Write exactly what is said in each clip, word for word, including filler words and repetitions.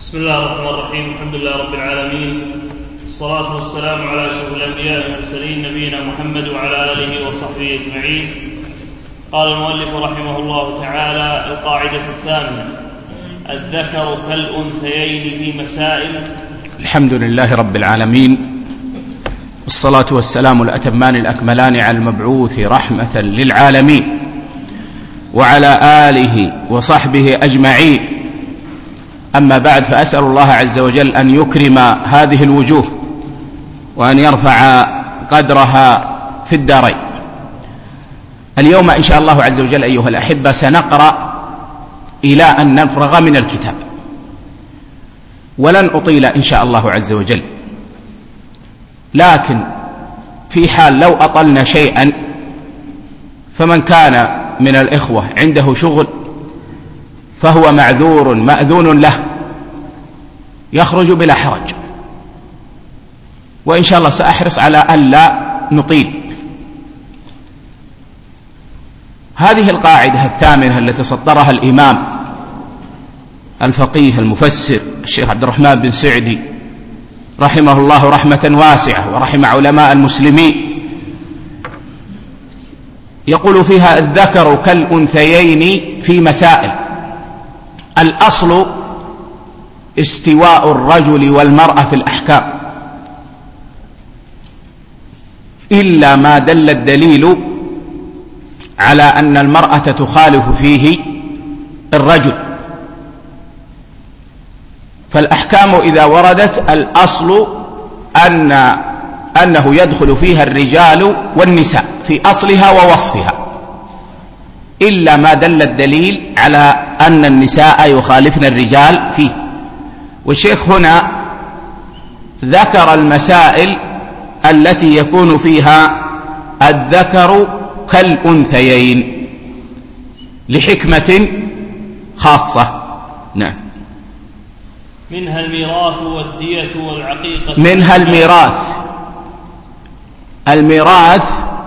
بسم الله الرحمن الرحيم. الحمد لله رب العالمين، الصلاة والسلام على أشرف الأنبياء والمرسلين نبينا محمد وعلى آله وصحبه أجمعين. قال المؤلف رحمه الله تعالى: القاعدة الثامنة: الذكر كالأنثيين في مسائل. الحمد لله رب العالمين، والصلاة والسلام الأتمان الأكملان على المبعوث رحمة للعالمين وعلى آله وصحبه أجمعين. أما بعد، فأسأل الله عز وجل أن يكرم هذه الوجوه وأن يرفع قدرها في الدارين. اليوم إن شاء الله عز وجل أيها الأحبة سنقرأ إلى أن نفرغ من الكتاب، ولن أطيل إن شاء الله عز وجل، لكن في حال لو أطلنا شيئا فمن كان من الإخوة عنده شغل فهو معذور مأذون له، يخرج بلا حرج، وإن شاء الله سأحرص على أن لا نطيل. هذه القاعدة الثامنة التي سطرها الإمام الفقيه المفسر الشيخ عبد الرحمن بن سعدي رحمه الله رحمة واسعة ورحم علماء المسلمين، يقول فيها: الذكر كالأنثيين في مسائل. الأصل استواء الرجل والمرأة في الأحكام، إلا ما دل الدليل على أن المرأة تخالف فيه الرجل. فالأحكام إذا وردت الأصل أن أنه يدخل فيها الرجال والنساء في أصلها ووصفها، إلا ما دل الدليل على أن النساء يخالفن الرجال فيه. والشيخ هنا ذكر المسائل التي يكون فيها الذكر كالأنثيين لحكمة خاصة. نعم. منها الميراث والدية والعقيقة. منها الميراث. الميراث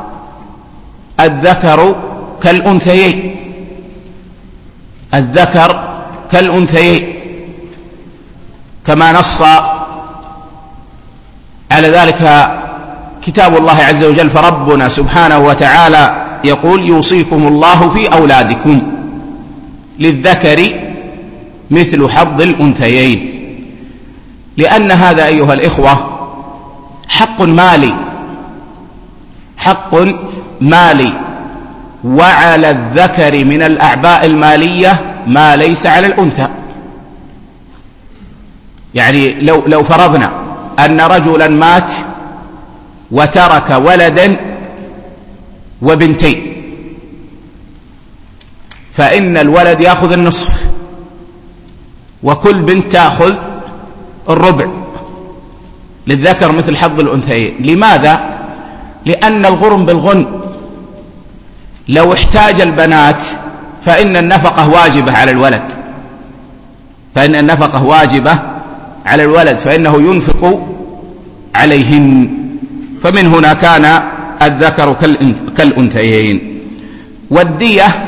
الذكر كالأنثيين، الذكر كالأنثيين كما نص على ذلك كتاب الله عز وجل. فربنا سبحانه وتعالى يقول: يوصيكم الله في أولادكم للذكر مثل حظ الأنثيين. لأن هذا أيها الإخوة حق مالي، حق مالي، وعلى الذكر من الأعباء المالية ما ليس على الأنثى. يعني لو, لو فرضنا أن رجلا مات وترك ولدا وبنتين، فإن الولد يأخذ النصف وكل بنت تأخذ الربع، للذكر مثل حظ الأنثيين. لماذا؟ لأن الغرم بالغن، لو احتاج البنات فإن النفقة واجبة على الولد، فإن النفقة واجبة على الولد فإنه ينفق عليهن. فمن هنا كان الذكر كالأنثيين. والدية،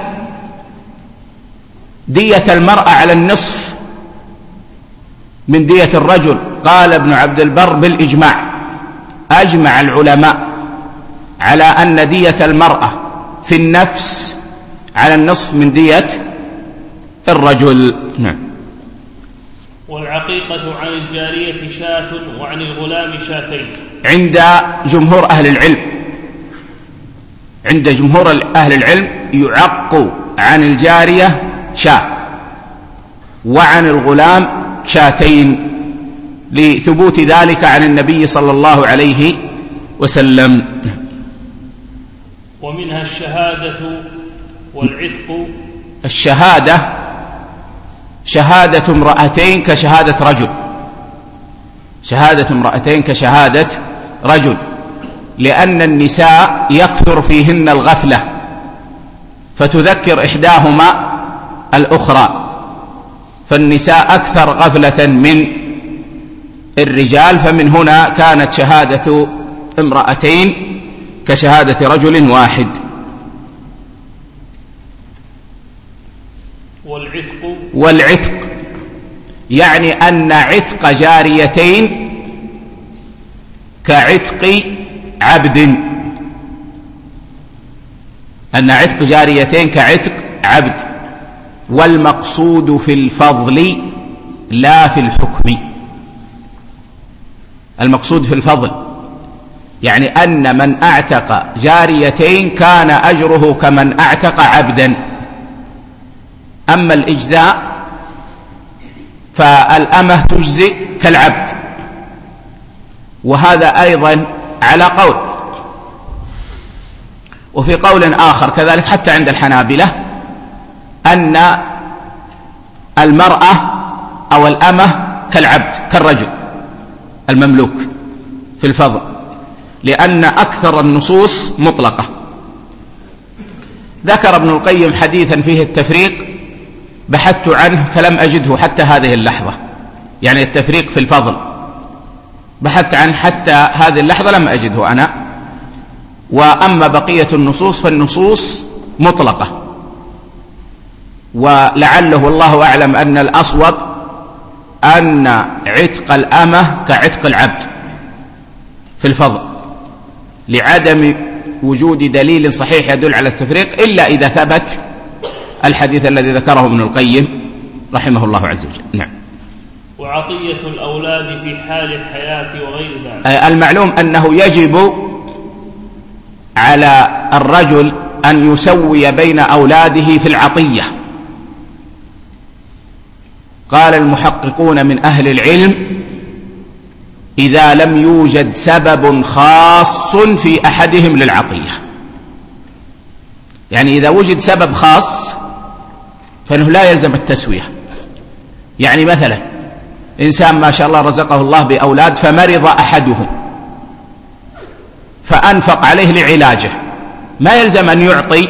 دية المرأة على النصف من دية الرجل. قال ابن عبد البر بالإجماع، أجمع العلماء على أن دية المرأة في النفس على النصف من دية الرجل. نعم. والعقيقة عن الجارية شاة وعن الغلام شاتين. عند جمهور أهل العلم، عند جمهور أهل العلم يعق عن الجارية شاة وعن الغلام شاتين، لثبوت ذلك عن النبي صلى الله عليه وسلم. ومنها الشهادة والعتق. الشهادة شهادة امرأتين كشهادة رجل، شهادة امرأتين كشهادة رجل، لأن النساء يكثر فيهن الغفلة فتذكر إحداهما الأخرى، فالنساء أكثر غفلة من الرجال، فمن هنا كانت شهادة امرأتين كشهادة رجل واحد. والعتق. والعتق يعني أن عتق جاريتين كعتق عبد، أن عتق جاريتين كعتق عبد، والمقصود في الفضل لا في الحكم. المقصود في الفضل يعني أن من أعتق جاريتين كان أجره كمن أعتق عبدا. أما الإجزاء فالأمة تجزئ كالعبد، وهذا أيضا على قول. وفي قول آخر كذلك حتى عند الحنابلة أن المرأة أو الأمة كالعبد كالرجل المملوك في الفضل، لأن أكثر النصوص مطلقة. ذكر ابن القيم حديثا فيه التفريق، بحثت عنه فلم أجده حتى هذه اللحظة، يعني التفريق في الفضل بحثت عنه حتى هذه اللحظة لم أجده أنا. وأما بقية النصوص فالنصوص مطلقة، ولعله والله أعلم أن الأصوب أن عتق الأمة كعتق العبد في الفضل، لعدم وجود دليل صحيح يدل على التفريق إلا إذا ثبت الحديث الذي ذكره ابن القيم رحمه الله عز وجل. نعم. وعطية الأولاد في حال الحياة وغير ذلك. المعلوم أنه يجب على الرجل أن يسوي بين أولاده في العطية. قال المحققون من أهل العلم: إذا لم يوجد سبب خاص في أحدهم للعطية، يعني إذا وجد سبب خاص فإنه لا يلزم التسوية. يعني مثلا إنسان ما شاء الله رزقه الله بأولاد فمرض أحدهم فأنفق عليه لعلاجه، ما يلزم أن يعطي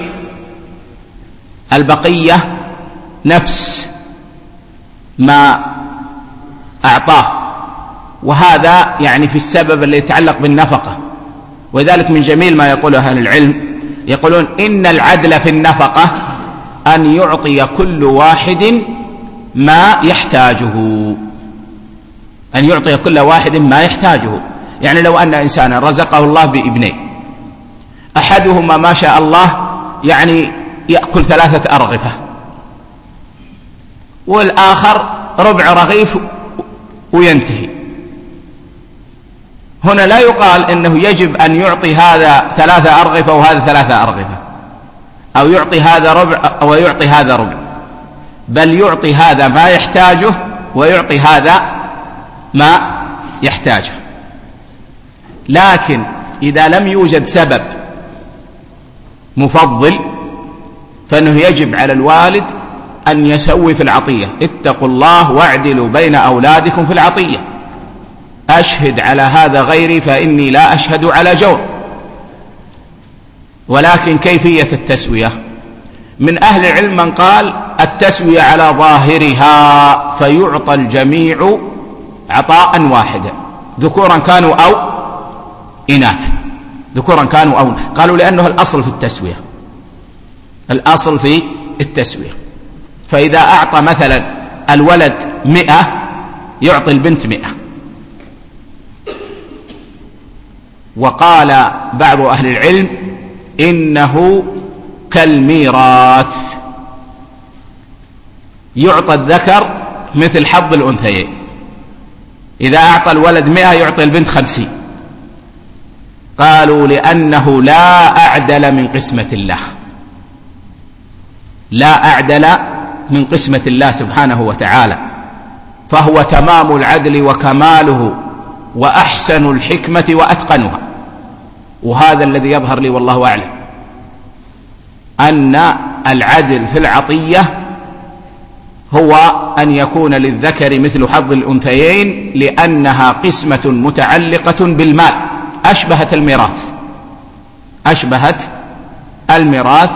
البقية نفس ما أعطاه، وهذا يعني في السبب اللي يتعلق بالنفقة. وذلك من جميل ما يقوله أهل العلم، يقولون إن العدل في النفقة أن يعطي كل واحد ما يحتاجه، أن يعطي كل واحد ما يحتاجه. يعني لو أن إنسانا رزقه الله بابنين، أحدهما ما شاء الله يعني يأكل ثلاثة أرغفة، والآخر ربع رغيف وينتهي، هنا لا يقال إنه يجب أن يعطي هذا ثلاثة أرغفة وهذا ثلاثة أرغفة، أو يعطي هذا ربع أو يعطي هذا ربع، بل يعطي هذا ما يحتاجه ويعطي هذا ما يحتاجه. لكن إذا لم يوجد سبب مفضل فإنه يجب على الوالد أن يسوي في العطية. اتقوا الله واعدلوا بين أولادكم في العطية، أشهد على هذا غيري فإني لا أشهد على جور. ولكن كيفية التسوية؟ من أهل العلم من قال التسوية على ظاهرها، فيعطى الجميع عطاء واحدا، ذكورا كانوا أو إناثا، ذكورا كانوا أو قالوا لأنه الأصل في التسوية، الأصل في التسوية. فإذا أعطى مثلا الولد مئة يعطي البنت مئة. وقال بعض أهل العلم إنه كالميراث، يعطى الذكر مثل حظ الأنثيين، إذا أعطى الولد مئة يعطي البنت خمسين. قالوا لأنه لا أعدل من قسمة الله، لا أعدل من قسمة الله سبحانه وتعالى، فهو تمام العدل وكماله وأحسن الحكمة وأتقنها. وهذا الذي يظهر لي والله أعلم، أن العدل في العطية هو أن يكون للذكر مثل حظ الأنثيين، لأنها قسمة متعلقة بالمال، أشبهت الميراث، أشبهت الميراث،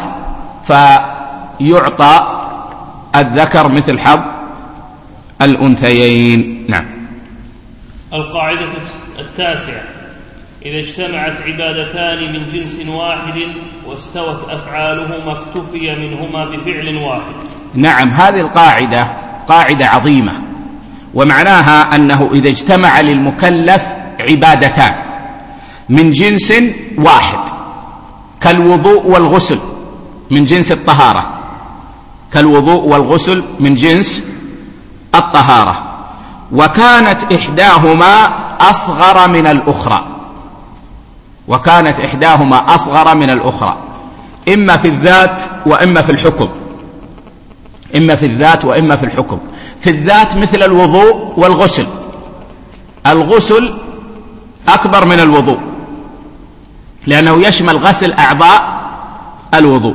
فيعطى الذكر مثل حظ الأنثيين. نعم. القاعدة التاسعة: إذا اجتمعت عبادتان من جنس واحد واستوت أفعالهما اكتفي منهما بفعل واحد. نعم، هذه القاعدة قاعدة عظيمة، ومعناها أنه إذا اجتمع للمكلف عبادتان من جنس واحد كالوضوء والغسل من جنس الطهارة، كالوضوء والغسل من جنس الطهارة، وكانت إحداهما أصغر من الأخرى، وكانت إحداهما أصغر من الأخرى إما في الذات وإما في الحكم، إما في الذات وإما في الحكم. في الذات مثل الوضوء والغسل، الغسل أكبر من الوضوء لأنه يشمل غسل أعضاء الوضوء،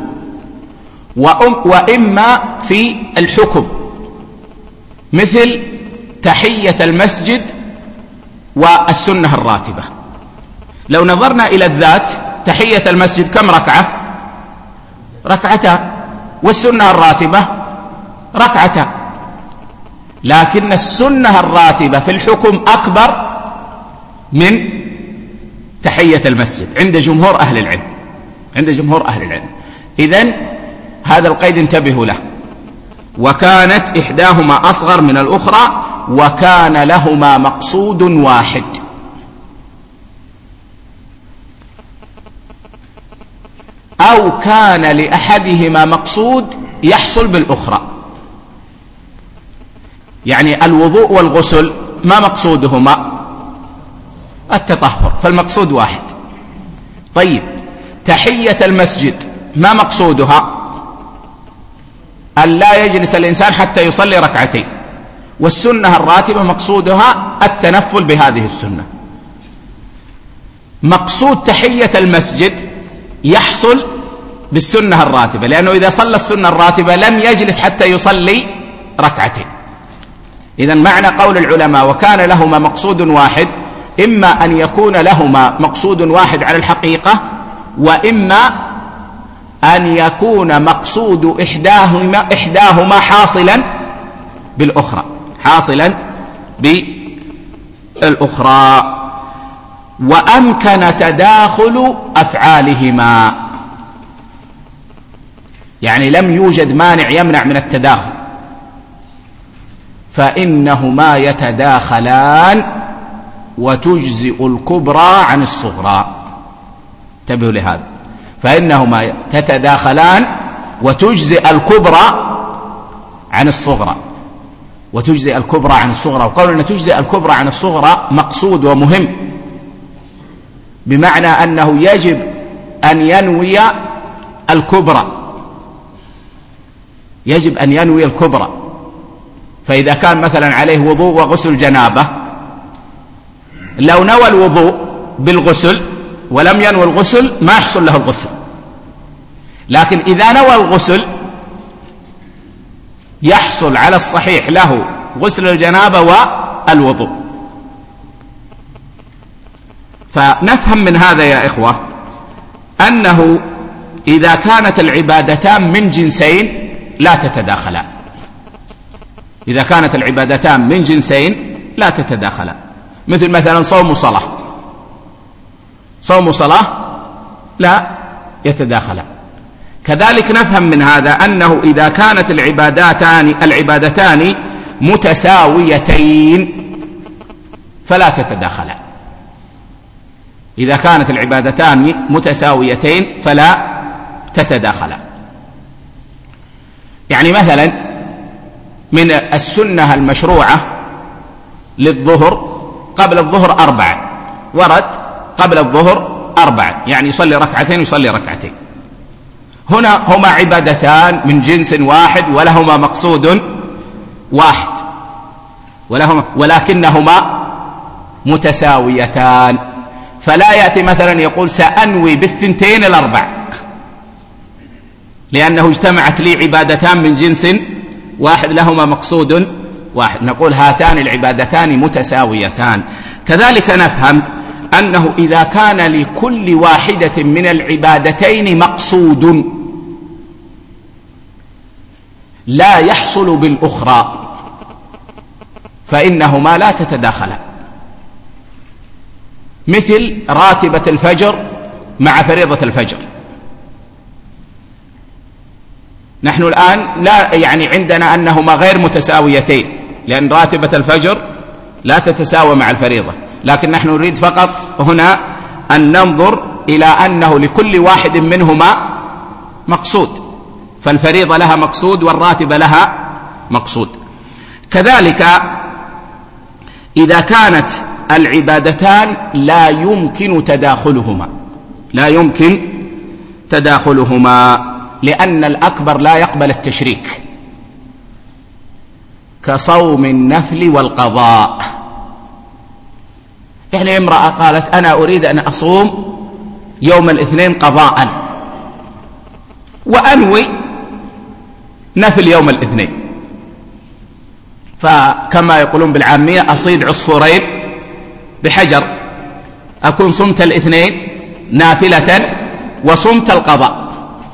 وإما في الحكم مثل تحية المسجد والسنة الراتبة. لو نظرنا إلى الذات، تحية المسجد كم ركعة؟ ركعتان، والسنة الراتبة ركعتان، لكن السنة الراتبة في الحكم أكبر من تحية المسجد عند جمهور أهل العلم، عند جمهور أهل العلم. إذن هذا القيد انتبهوا له، وكانت إحداهما أصغر من الأخرى وكان لهما مقصود واحد. أو كان لأحدهما مقصود يحصل بالأخرى، يعني الوضوء والغسل ما مقصودهما؟ التطهر، فالمقصود واحد. طيب تحية المسجد ما مقصودها؟ أن لا يجلس الإنسان حتى يصلي ركعتين، والسنة الراتبة مقصودها التنفل بهذه السنة. مقصود تحية المسجد يحصل بالسنة الراتبة، لأنه إذا صلى السنة الراتبة لم يجلس حتى يصلي ركعتين. إذن معنى قول العلماء وكان لهما مقصود واحد، إما أن يكون لهما مقصود واحد على الحقيقة، وإما أن يكون مقصود إحداهما, إحداهما حاصلا بالأخرى، حاصلا بالأخرى. وأمكن تداخل أفعالهما، يعني لم يوجد مانع يمنع من التداخل، فإنهما يتداخلان وتجزئ الكبرى عن الصغرى. انتبهوا لهذا، فإنهما تتداخلان وتجزئ الكبرى عن الصغرى، وتجزئ الكبرى عن الصغرى. وقول أن تجزئ الكبرى عن الصغرى مقصود ومهم، بمعنى أنه يجب أن ينوي الكبرى، يجب أن ينوي الكبرى. فإذا كان مثلا عليه وضوء وغسل جنابة، لو نوى الوضوء بالغسل ولم ينوي الغسل ما يحصل له الغسل، لكن إذا نوى الغسل يحصل على الصحيح له غسل الجنابة والوضوء. فنفهم من هذا يا إخوة أنه إذا كانت العبادتان من جنسين لا تتداخلان، إذا كانت العبادتان من جنسين لا تتداخلان، مثل مثلا صوم وصلاة، صوم وصلاة لا يتداخلان. كذلك نفهم من هذا أنه إذا كانت العبادتان العبادتان متساويتين فلا تتداخلان، إذا كانت العبادتان متساويتين فلا تتداخلان. يعني مثلا من السنة المشروعة للظهر قبل الظهر أربعة، ورد قبل الظهر أربعة، يعني يصلي ركعتين يصلي ركعتين. هنا هما عبادتان من جنس واحد ولهما مقصود واحد، ولهما ولكنهما متساويتان، فلا يأتي مثلا يقول سأنوي بالثنتين الأربع، لأنه اجتمعت لي عبادتان من جنس واحد لهما مقصود واحد، نقول هاتان العبادتان متساويتان. كذلك نفهم أنه إذا كان لكل واحدة من العبادتين مقصود لا يحصل بالأخرى فإنهما لا تتداخلان، مثل راتبة الفجر مع فريضة الفجر. نحن الآن لا يعني عندنا أنهما غير متساويتين، لأن راتبة الفجر لا تتساوى مع الفريضة، لكن نحن نريد فقط هنا أن ننظر إلى أنه لكل واحد منهما مقصود، فالفريضة لها مقصود والراتبة لها مقصود. كذلك إذا كانت العبادتان لا يمكن تداخلهما لا يمكن تداخلهما لأن الأكبر لا يقبل التشريك، كصوم النفل والقضاء. يعني امرأة قالت أنا أريد أن أصوم يوم الاثنين قضاء وأنوي نفل يوم الاثنين، فكما يقولون بالعامية أصيد عصفورين بحجر، أكون صمت الاثنين نافلة وصمت القضاء.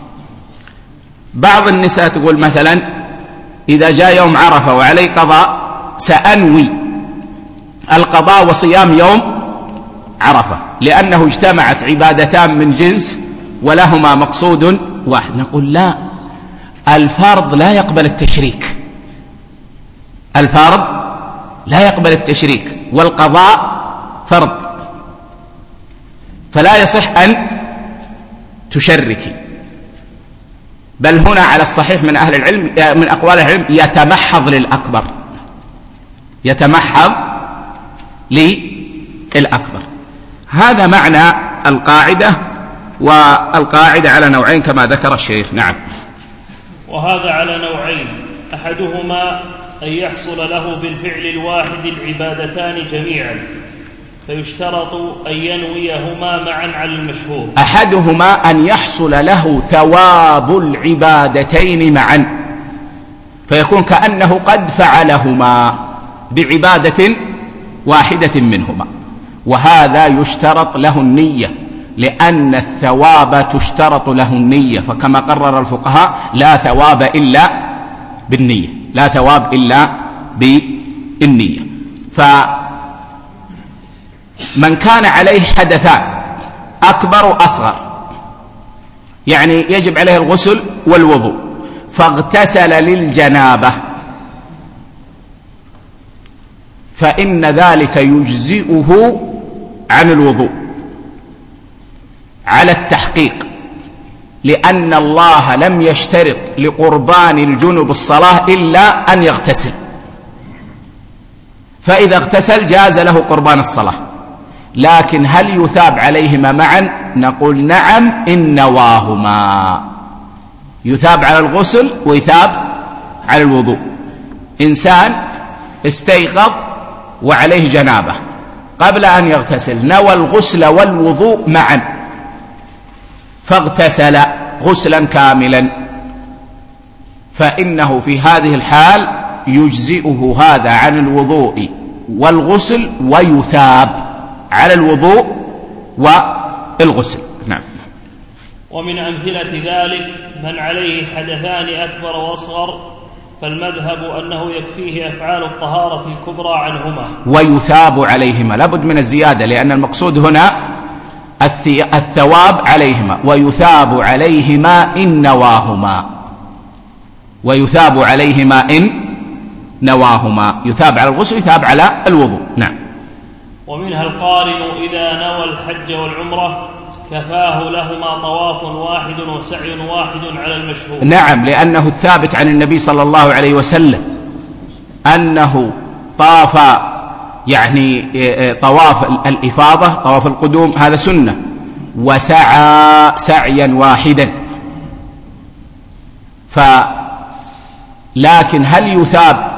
بعض النساء تقول مثلا إذا جاء يوم عرفة وعلي قضاء سأنوي القضاء وصيام يوم عرفة، لأنه اجتمعت عبادتان من جنس ولهما مقصود واحد. نقول لا، الفرض لا يقبل التشريك، الفرض لا يقبل التشريك والقضاء فرض، فلا يصح أن تشركي. بل هنا على الصحيح من أهل العلم من أقوال العلم يتمحض للأكبر، يتمحض للأكبر. هذا معنى القاعدة، والقاعدة على نوعين كما ذكر الشيخ. نعم. وهذا على نوعين، أحدهما أن يحصل له بالفعل الواحد العبادتان جميعا، فيشترط أن ينويهما معا على المشهور. أحدهما أن يحصل له ثواب العبادتين معا، فيكون كأنه قد فعلهما بعبادة واحدة منهما، وهذا يشترط له النية، لأن الثواب تشترط له النية، فكما قرر الفقهاء لا ثواب إلا بالنية، لا ثواب إلا بالنية. فمن كان عليه حدثان أكبر وأصغر، يعني يجب عليه الغسل والوضوء، فاغتسل للجنابة، فإن ذلك يجزئه عن الوضوء على التحقيق، لأن الله لم يشترط لقربان الجنب الصلاة إلا أن يغتسل، فإذا اغتسل جاز له قربان الصلاة. لكن هل يثاب عليهما معا؟ نقول نعم إن نواهما، يثاب على الغسل ويثاب على الوضوء. إنسان استيقظ وعليه جنابة قبل أن يغتسل، نوى الغسل والوضوء معا، فاغتسل غسلا كاملا، فإنه في هذه الحال يجزئه هذا عن الوضوء والغسل، ويثاب على الوضوء والغسل. نعم. ومن أمثلة ذلك من عليه حدثان أكبر وأصغر، فالمذهب أنه يكفيه أفعال الطهارة الكبرى عنهما ويثاب عليهما. لابد من الزيادة، لأن المقصود هنا الثواب عليهما، ويثاب عليهما إن نواهما، ويثاب عليهما إن نواهما، يثاب على الغسل يثاب على الوضوء. نعم. ومنها القارن إذا نوى الحج والعمرة كفاه لهما طواف واحد وسعي واحد على المشهور. نعم، لأنه الثابت عن النبي صلى الله عليه وسلم أنه طاف، يعني طواف الإفاضة طواف القدوم هذا سنة، وسعى سعيا واحدا. فلكن هل يثاب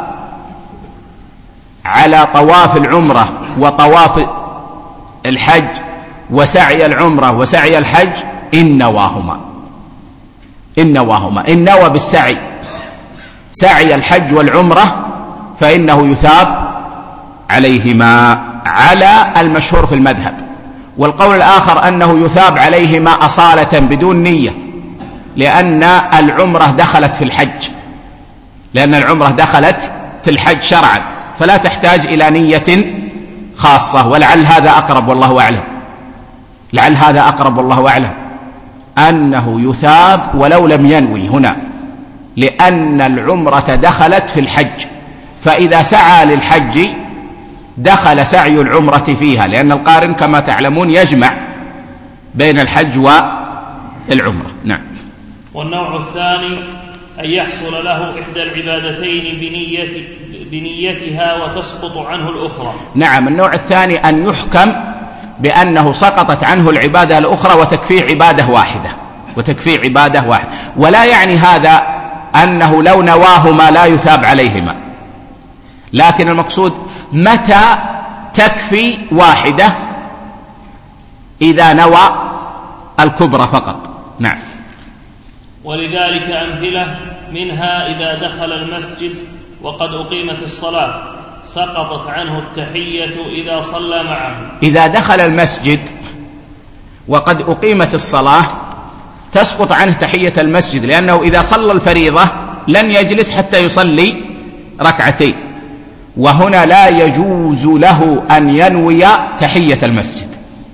على طواف العمرة وطواف الحج وسعي العمرة وسعي الحج؟ إن نواهما، إن نواهما، إن نوى بالسعي سعي الحج والعمرة فإنه يثاب عليهما على المشهور في المذهب. والقول الآخر أنه يثاب عليهما أصالة بدون نية، لأن العمرة دخلت في الحج، لأن العمرة دخلت في الحج شرعا، فلا تحتاج إلى نية خاصة. ولعل هذا أقرب والله أعلم، لعل هذا أقرب والله أعلم أنه يثاب ولو لم ينوي هنا، لأن العمرة دخلت في الحج، فإذا سعى للحج دخل سعي العمرة فيها، لأن القارن كما تعلمون يجمع بين الحج والعمرة. نعم. والنوع الثاني أن يحصل له إحدى العبادتين بنية بنيتها وتسقط عنه الأخرى. نعم. النوع الثاني أن يحكم بأنه سقطت عنه العبادة الأخرى وتكفيه عبادة واحدة وتكفيه عبادة واحدة ولا يعني هذا أنه لو نواهما لا يثاب عليهما، لكن المقصود متى تكفي واحدة؟ إذا نوى الكبرى فقط. نعم. ولذلك أمثلة منها إذا دخل المسجد وقد أقيمت الصلاة سقطت عنه التحية إذا صلى معه. إذا دخل المسجد وقد أقيمت الصلاة تسقط عنه تحية المسجد، لأنه إذا صلى الفريضة لن يجلس حتى يصلي ركعتين، وهنا لا يجوز له أن ينوي تحية المسجد.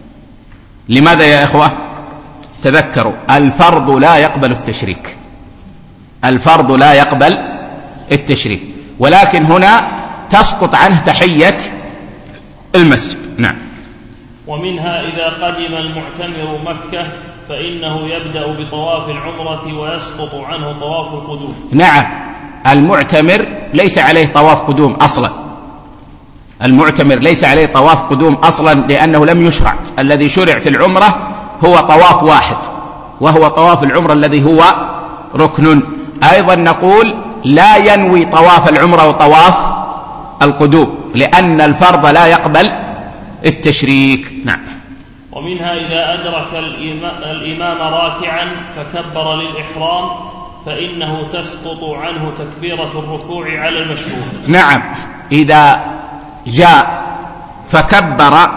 لماذا يا إخوة؟ تذكروا الفرض لا يقبل التشريك، الفرض لا يقبل التشريك، ولكن هنا تسقط عنه تحية المسجد. نعم. ومنها إذا قدم المعتمر مكة فإنه يبدأ بطواف العمرة ويسقط عنه طواف القدوم. نعم. المعتمر ليس عليه طواف قدوم أصلا، المعتمر ليس عليه طواف قدوم أصلا لأنه لم يشرع. الذي شرع في العمرة هو طواف واحد وهو طواف العمرة الذي هو ركن. أيضا نقول لا ينوي طواف العمرة وطواف القدوم لأن الفرض لا يقبل التشريك. نعم. ومنها إذا أدرك الإمام راكعا فكبر للإحرام فإنه تسقط عنه تكبيرة الركوع على المشهور. نعم. إذا جاء فكبر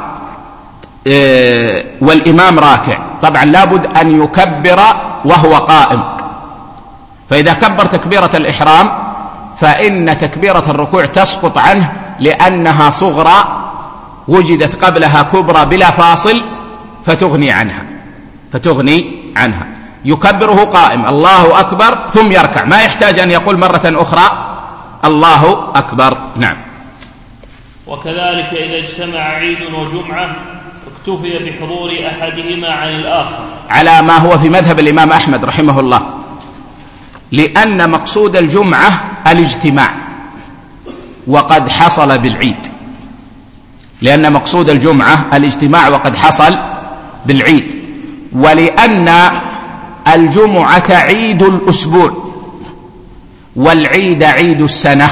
والإمام راكع، طبعا لابد أن يكبر وهو قائم، فإذا كبر تكبيرة الإحرام فإن تكبيرة الركوع تسقط عنه لأنها صغرى وجدت قبلها كبرى بلا فاصل فتغني عنها فتغني عنها يكبره قائم الله أكبر ثم يركع، ما يحتاج أن يقول مرة أخرى الله أكبر. نعم. وكذلك إذا اجتمع عيد وجمعة اكتفي بحضور أحدهما عن الآخر على ما هو في مذهب الإمام أحمد رحمه الله، لأن مقصود الجمعة الاجتماع وقد حصل بالعيد، لأن مقصود الجمعة الاجتماع وقد حصل بالعيد، ولأن الجمعة عيد الأسبوع والعيد عيد السنة،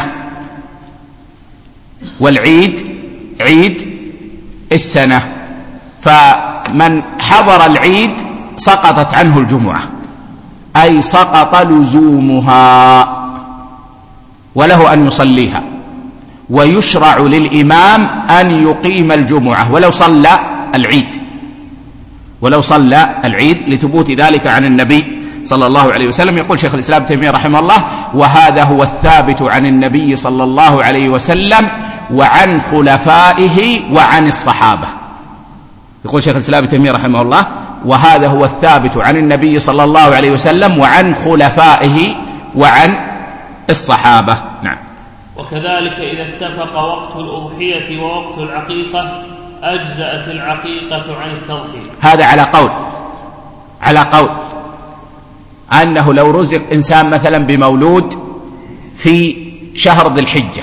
والعيد عيد السنة، فمن حضر العيد سقطت عنه الجمعة أي سقط لزومها وله أن يصليها، ويشرع للإمام أن يقيم الجمعة ولو صلى العيد ولو صلى العيد لثبوت ذلك عن النبي صلى الله عليه وسلم. يقول شيخ الإسلام ابن تيمية رحمه الله: وهذا هو الثابت عن النبي صلى الله عليه وسلم وعن خلفائه وعن الصحابة. يقول شيخ الإسلام ابن تيمية رحمه الله: وهذا هو الثابت عن النبي صلى الله عليه وسلم وعن خلفائه وعن الصحابة. نعم. وكذلك إذا اتفق وقت الأضحية ووقت العقيقة أجزأت العقيقة عن التضحية. هذا على قول على قول أنه لو رزق إنسان مثلا بمولود في شهر ذي الحجة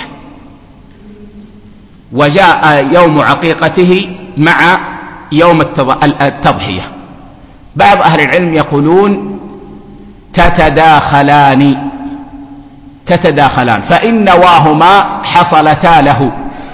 وجاء يوم عقيقته مع يوم التضحية، بعض أهل العلم يقولون تتداخلان تتداخلان فإن نواهما حصلتا له.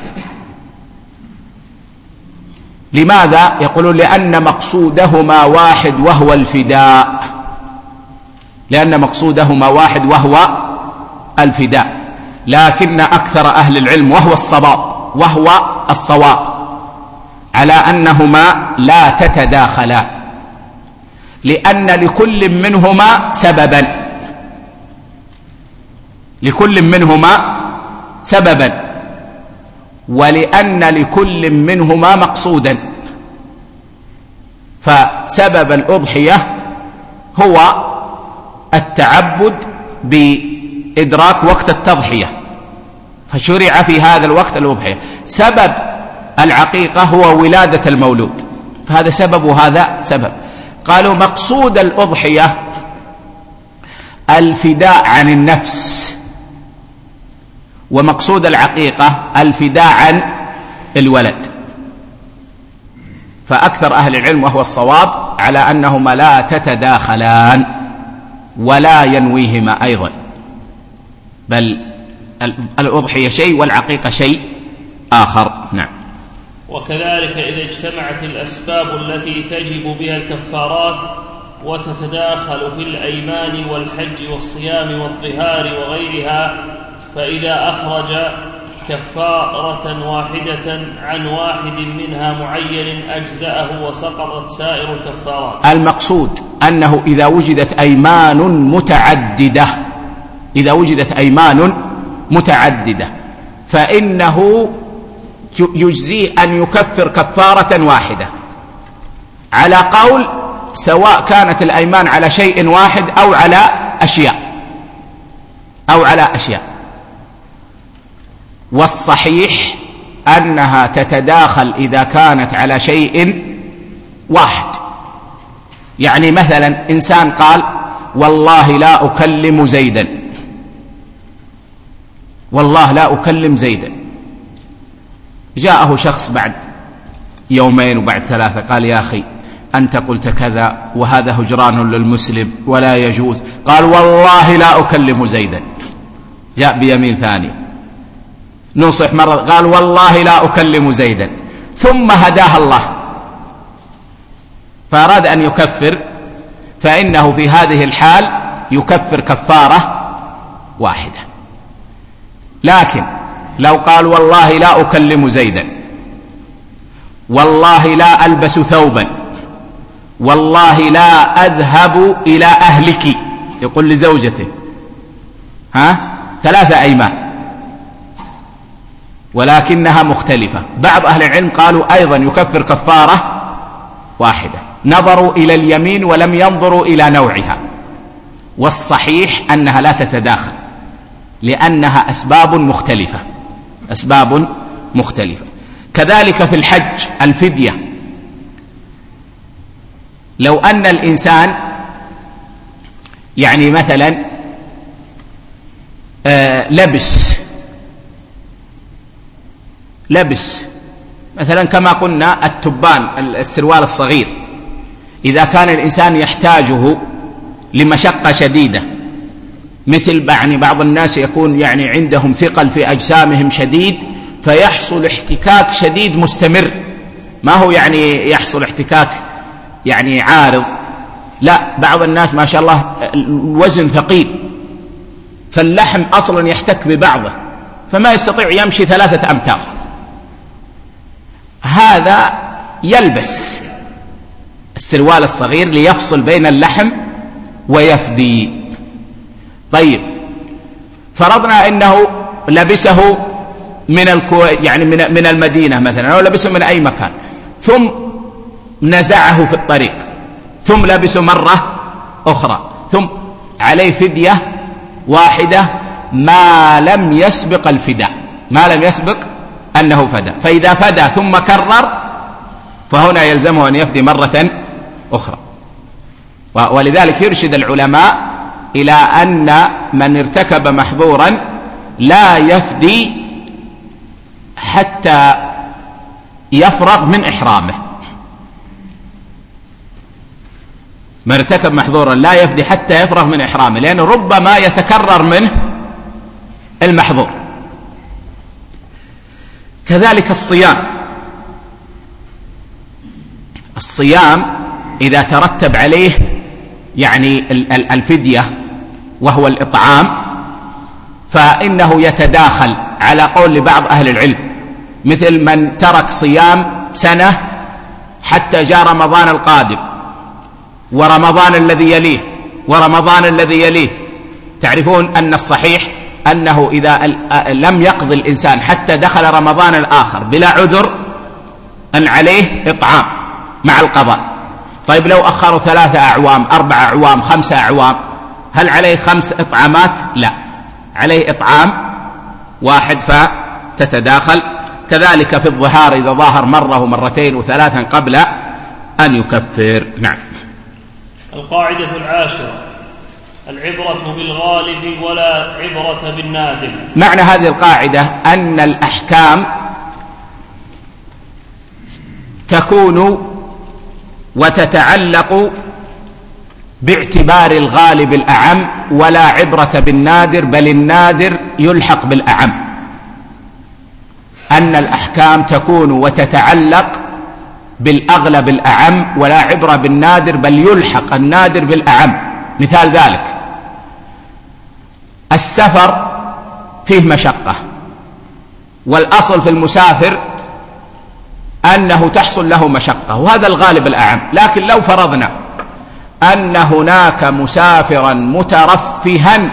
لماذا؟ يقولون لأن مقصودهما واحد وهو الفداء لأن مقصودهما واحد وهو الفداء لكن أكثر أهل العلم وهو الصواب وهو الصواب على أنهما لا تتداخلان، لأن لكل منهما سببا لكل منهما سببا ولأن لكل منهما مقصودا. فسبب الأضحية هو التعبد بإدراك وقت التضحية، فشرع في هذا الوقت الأضحية. سبب العقيقة هو ولادة المولود، فهذا سبب وهذا سبب. قالوا مقصود الأضحية الفداء عن النفس، ومقصود العقيقة الفداء عن الولد. فأكثر أهل العلم وهو الصواب على أنهما لا تتداخلان ولا ينويهما أيضا، بل الأضحية شيء والعقيقة شيء آخر. نعم. وكذلك إذا اجتمعت الأسباب التي تجب بها الكفارات وتتداخل في الأيمان والحج والصيام والطهار وغيرها، فإذا أخرج كفارة واحدة عن واحد منها معين أجزأه وسقطت سائر الكفارات. المقصود أنه إذا وجدت أيمان متعددة إذا وجدت أيمان متعددة فإنه يجزيه أن يكفر كفارة واحدة، على قول سواء كانت الأيمان على شيء واحد أو على أشياء أو على أشياء والصحيح أنها تتداخل إذا كانت على شيء واحد. يعني مثلا إنسان قال والله لا أكلم زيدا، والله لا أكلم زيدا، جاءه شخص بعد يومين وبعد ثلاثة قال يا أخي أنت قلت كذا وهذا هجران للمسلم ولا يجوز، قال والله لا أكلم زيدا، جاء بيمين ثانية، نصح مرة قال والله لا أكلم زيدا، ثم هداه الله فأراد أن يكفر، فإنه في هذه الحال يكفر كفارة واحدة. لكن لو قال والله لا أكلم زيدا، والله لا ألبس ثوبا، والله لا أذهب إلى أهلك، يقول لزوجته، ها ثلاثة أيمان ولكنها مختلفة. بعض أهل العلم قالوا أيضا يكفر كفارة واحدة، نظروا إلى اليمين ولم ينظروا إلى نوعها، والصحيح أنها لا تتداخل لأنها أسباب مختلفة أسباب مختلفة. كذلك في الحج الفدية، لو أن الإنسان يعني مثلا آه لبس لبس مثلا كما قلنا التبان السروال الصغير، إذا كان الإنسان يحتاجه لمشقة شديدة، مثل يعني بعض الناس يكون يعني عندهم ثقل في أجسامهم شديد فيحصل احتكاك شديد مستمر، ما هو يعني يحصل احتكاك يعني عارض، لا، بعض الناس ما شاء الله الوزن ثقيل فاللحم أصلا يحتك ببعضه فما يستطيع يمشي ثلاثة أمتار، هذا يلبس السروال الصغير ليفصل بين اللحم ويفدي. طيب فرضنا أنه لبسه من الكو... يعني من من المدينة مثلا، أو لبسه من أي مكان، ثم نزعه في الطريق، ثم لبسه مرة أخرى، ثم عليه فدية واحدة ما لم يسبق الفداء، ما لم يسبق أنه فدى. فإذا فدى ثم كرر فهنا يلزمه أن يفدي مرة أخرى. ولذلك يرشد العلماء إلى أن من ارتكب محظورا لا يفدي حتى يفرغ من إحرامه، من ارتكب محظورا لا يفدي حتى يفرغ من إحرامه، لأنه ربما يتكرر منه المحظور. كذلك الصيام، الصيام إذا ترتب عليه يعني الفدية وهو الإطعام فإنه يتداخل على قول لبعض أهل العلم، مثل من ترك صيام سنة حتى جاء رمضان القادم ورمضان الذي يليه ورمضان الذي يليه. تعرفون أن الصحيح أنه إذا لم يقضي الإنسان حتى دخل رمضان الآخر بلا عذر أن عليه إطعام مع القضاء. طيب لو أخروا ثلاثة أعوام أربعة أعوام خمسة أعوام هل عليه خمس إطعامات؟ لا، عليه إطعام واحد فتتداخل. كذلك في الظهار إذا ظاهر مرة ومرتين وثلاثا قبل أن يكفر. نعم. القاعدة العاشرة: العبرة بالغالب ولا عبرة بالنادر. معنى هذه القاعدة أن الأحكام تكون وتتعلق باعتبار الغالب الأعم ولا عبرة بالنادر، بل النادر يلحق بالأعم. أن الأحكام تكون وتتعلق بالأغلب الأعم ولا عبرة بالنادر، بل يلحق النادر بالأعم. مثال ذلك: السفر فيه مشقة، والأصل في المسافر أنه تحصل له مشقة، وهذا الغالب الأعم. لكن لو فرضنا أن هناك مسافرا مترفها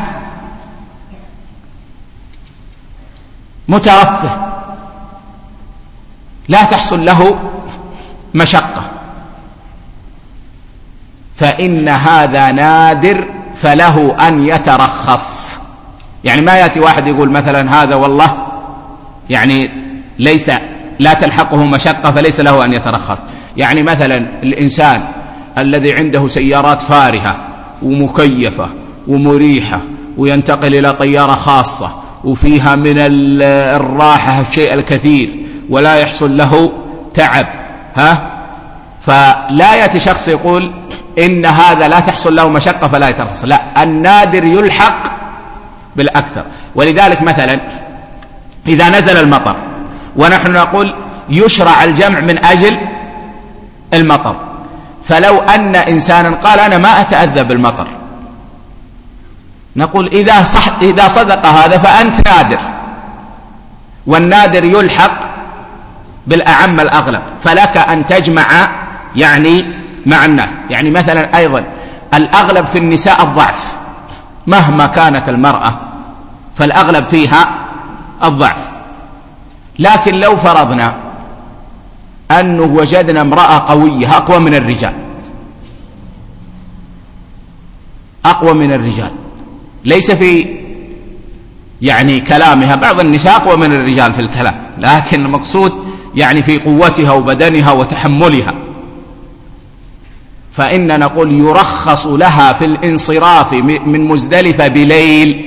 مترفه لا تحصل له مشقة، فإن هذا نادر فله أن يترخص. يعني ما يأتي واحد يقول مثلا هذا والله يعني ليس لا تلحقه مشقة فليس له أن يترخص. يعني مثلا الإنسان الذي عنده سيارات فارهة ومكيفة ومريحة وينتقل إلى طيارة خاصة وفيها من الراحة الشيء الكثير ولا يحصل له تعب، ها فلا يأتي شخص يقول إن هذا لا تحصل له مشقة فلا يترخص. لا، النادر يلحق بالأكثر. ولذلك مثلا إذا نزل المطر ونحن نقول يشرع الجمع من أجل المطر، فلو أن إنسانا قال أنا ما أتأذى بالمطر، نقول إذا, صح إذا صدق هذا فأنت نادر، والنادر يلحق بالأعم الأغلب، فلك أن تجمع يعني مع الناس. يعني مثلا أيضا الأغلب في النساء الضعف، مهما كانت المرأة فالأغلب فيها الضعف. لكن لو فرضنا أنه وجدنا امرأة قوية أقوى من الرجال أقوى من الرجال ليس في يعني كلامها، بعض النساء أقوى من الرجال في الكلام، لكن المقصود يعني في قوتها وبدنها وتحملها، فإن نقول يرخص لها في الانصراف من مزدلفة بليل.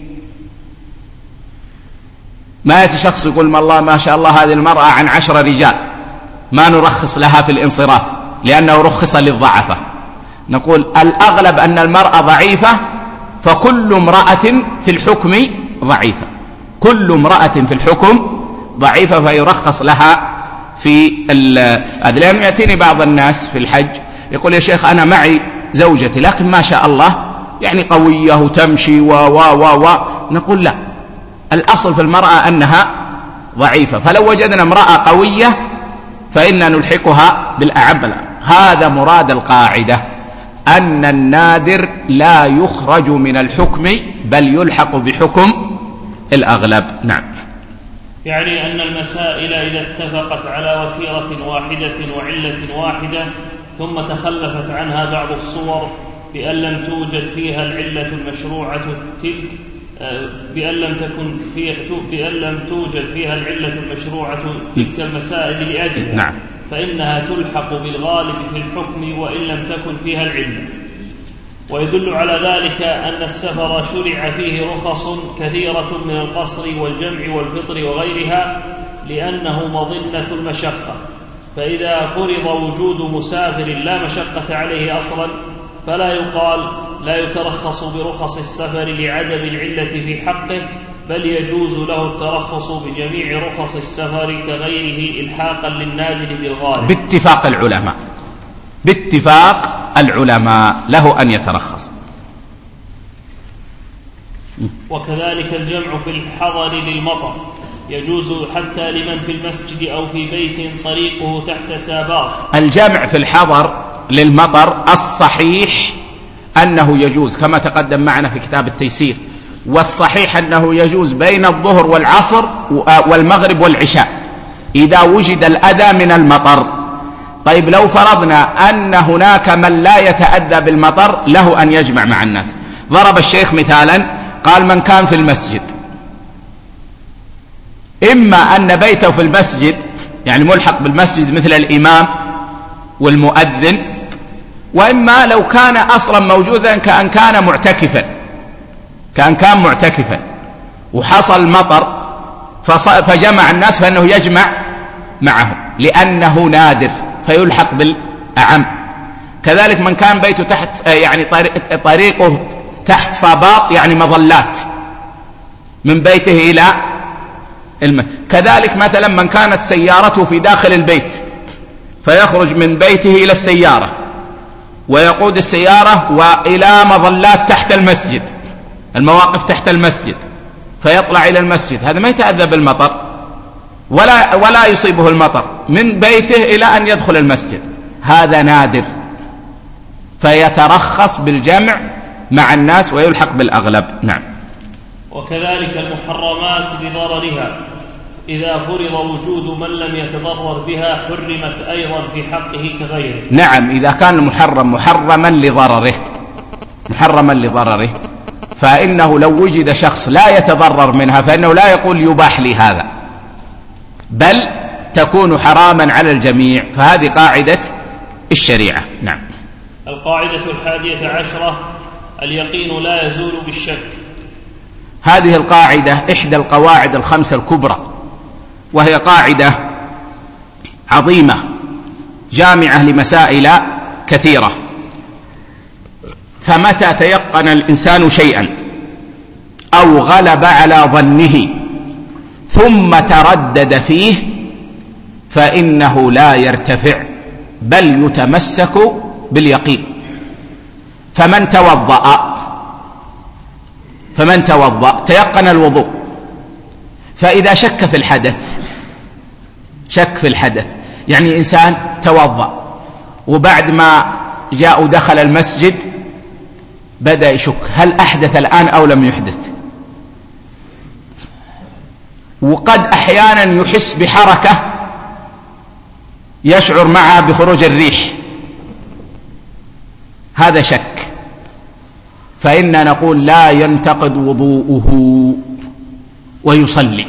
ما يأتي شخص يقول ما الله ما شاء الله هذه المرأة عن عشر رجال ما نرخص لها في الانصراف لأنه رخص للضعفة. نقول الأغلب أن المرأة ضعيفة، فكل امرأة في الحكم ضعيفة، كل امرأة في الحكم ضعيفة فيرخص لها في هذا. لأنه يأتيني بعض الناس في الحج يقول يا شيخ أنا معي زوجتي لكن ما شاء الله يعني قوية وتمشي و و و و نقول لا، الأصل في المرأة أنها ضعيفة، فلو وجدنا امرأة قوية فإننا نلحقها بالأعم. هذا مراد القاعدة، أن النادر لا يخرج من الحكم بل يلحق بحكم الأغلب. نعم. يعني أن المسائل إذا اتفقت على وتيرة واحدة وعلة واحدة ثم تخلفت عنها بعض الصور بأن لم توجد فيها العلة المشروعة تلك بأن لم تكن فيها بأن لم توجد فيها العلة المشروعة تلك المسائل لأجلها، نعم، فإنها تلحق بالغالب في الحكم وإن لم تكن فيها العلة. ويدل على ذلك أن السفر شرع فيه رخص كثيرة من القصر والجمع والفطر وغيرها لأنه مظنة المشقة، فإذا فرض وجود مسافر لا مشقة عليه أصلا فلا يقال لا يترخص برخص السفر لعدم العلة في حقه، بل يجوز له الترخص بجميع رخص السفر كغيره إلحاقا للنادر بالغالب باتفاق العلماء باتفاق العلماء له أن يترخص. وكذلك الجمع في الحضر للمطر يجوز حتى لمن في المسجد أو في بيت طريقه تحت سابات. الجمع في الحضر للمطر الصحيح أنه يجوز كما تقدم معنا في كتاب التيسير، والصحيح أنه يجوز بين الظهر والعصر والمغرب والعشاء إذا وجد الأذى من المطر. طيب لو فرضنا أن هناك من لا يتأذى بالمطر له أن يجمع مع الناس. ضرب الشيخ مثالا قال من كان في المسجد إما أن بيته في المسجد يعني ملحق بالمسجد مثل الإمام والمؤذن، وإما لو كان أصلا موجودا كأن كان معتكفا كأن كان معتكفا وحصل مطر فجمع الناس فإنه يجمع معهم لأنه نادر فيلحق بالأعم. كذلك من كان بيته تحت يعني طريقه تحت صباط يعني مظلات من بيته إلى المسجد. كذلك مثلا من كانت سيارته في داخل البيت فيخرج من بيته إلى السيارة ويقود السيارة وإلى مظلات تحت المسجد، المواقف تحت المسجد، فيطلع إلى المسجد، هذا ما يتأذى بالمطر ولا, ولا يصيبه المطر من بيته إلى أن يدخل المسجد، هذا نادر فيترخص بالجمع مع الناس ويلحق بالأغلب. نعم. وكذلك المحرمات بضررها إذا فرض وجود من لم يتضرر بها حرمت أيضا في حقه كغيره. نعم، إذا كان المحرم محرما لضرره محرما لضرره فإنه لو وجد شخص لا يتضرر منها فإنه لا يقول يباح لي هذا، بل تكون حراما على الجميع، فهذه قاعدة الشريعة. نعم. القاعدة الحادية عشرة: اليقين لا يزول بالشك. هذه القاعدة إحدى القواعد الخمسة الكبرى، وهي قاعدة عظيمة جامعة لمسائل كثيرة. فمتى تيقن الإنسان شيئا أو غلب على ظنه ثم تردد فيه فإنه لا يرتفع بل يتمسك باليقين. فمن توضأ فمن توضأ تيقن الوضوء، فإذا شك في الحدث شك في الحدث يعني إنسان توضأ وبعد ما جاء ودخل المسجد بدأ يشك هل أحدث الآن أو لم يحدث، وقد أحيانا يحس بحركة يشعر معها بخروج الريح، هذا شك، فإننا نقول لا ينتقض وضوءه ويصلي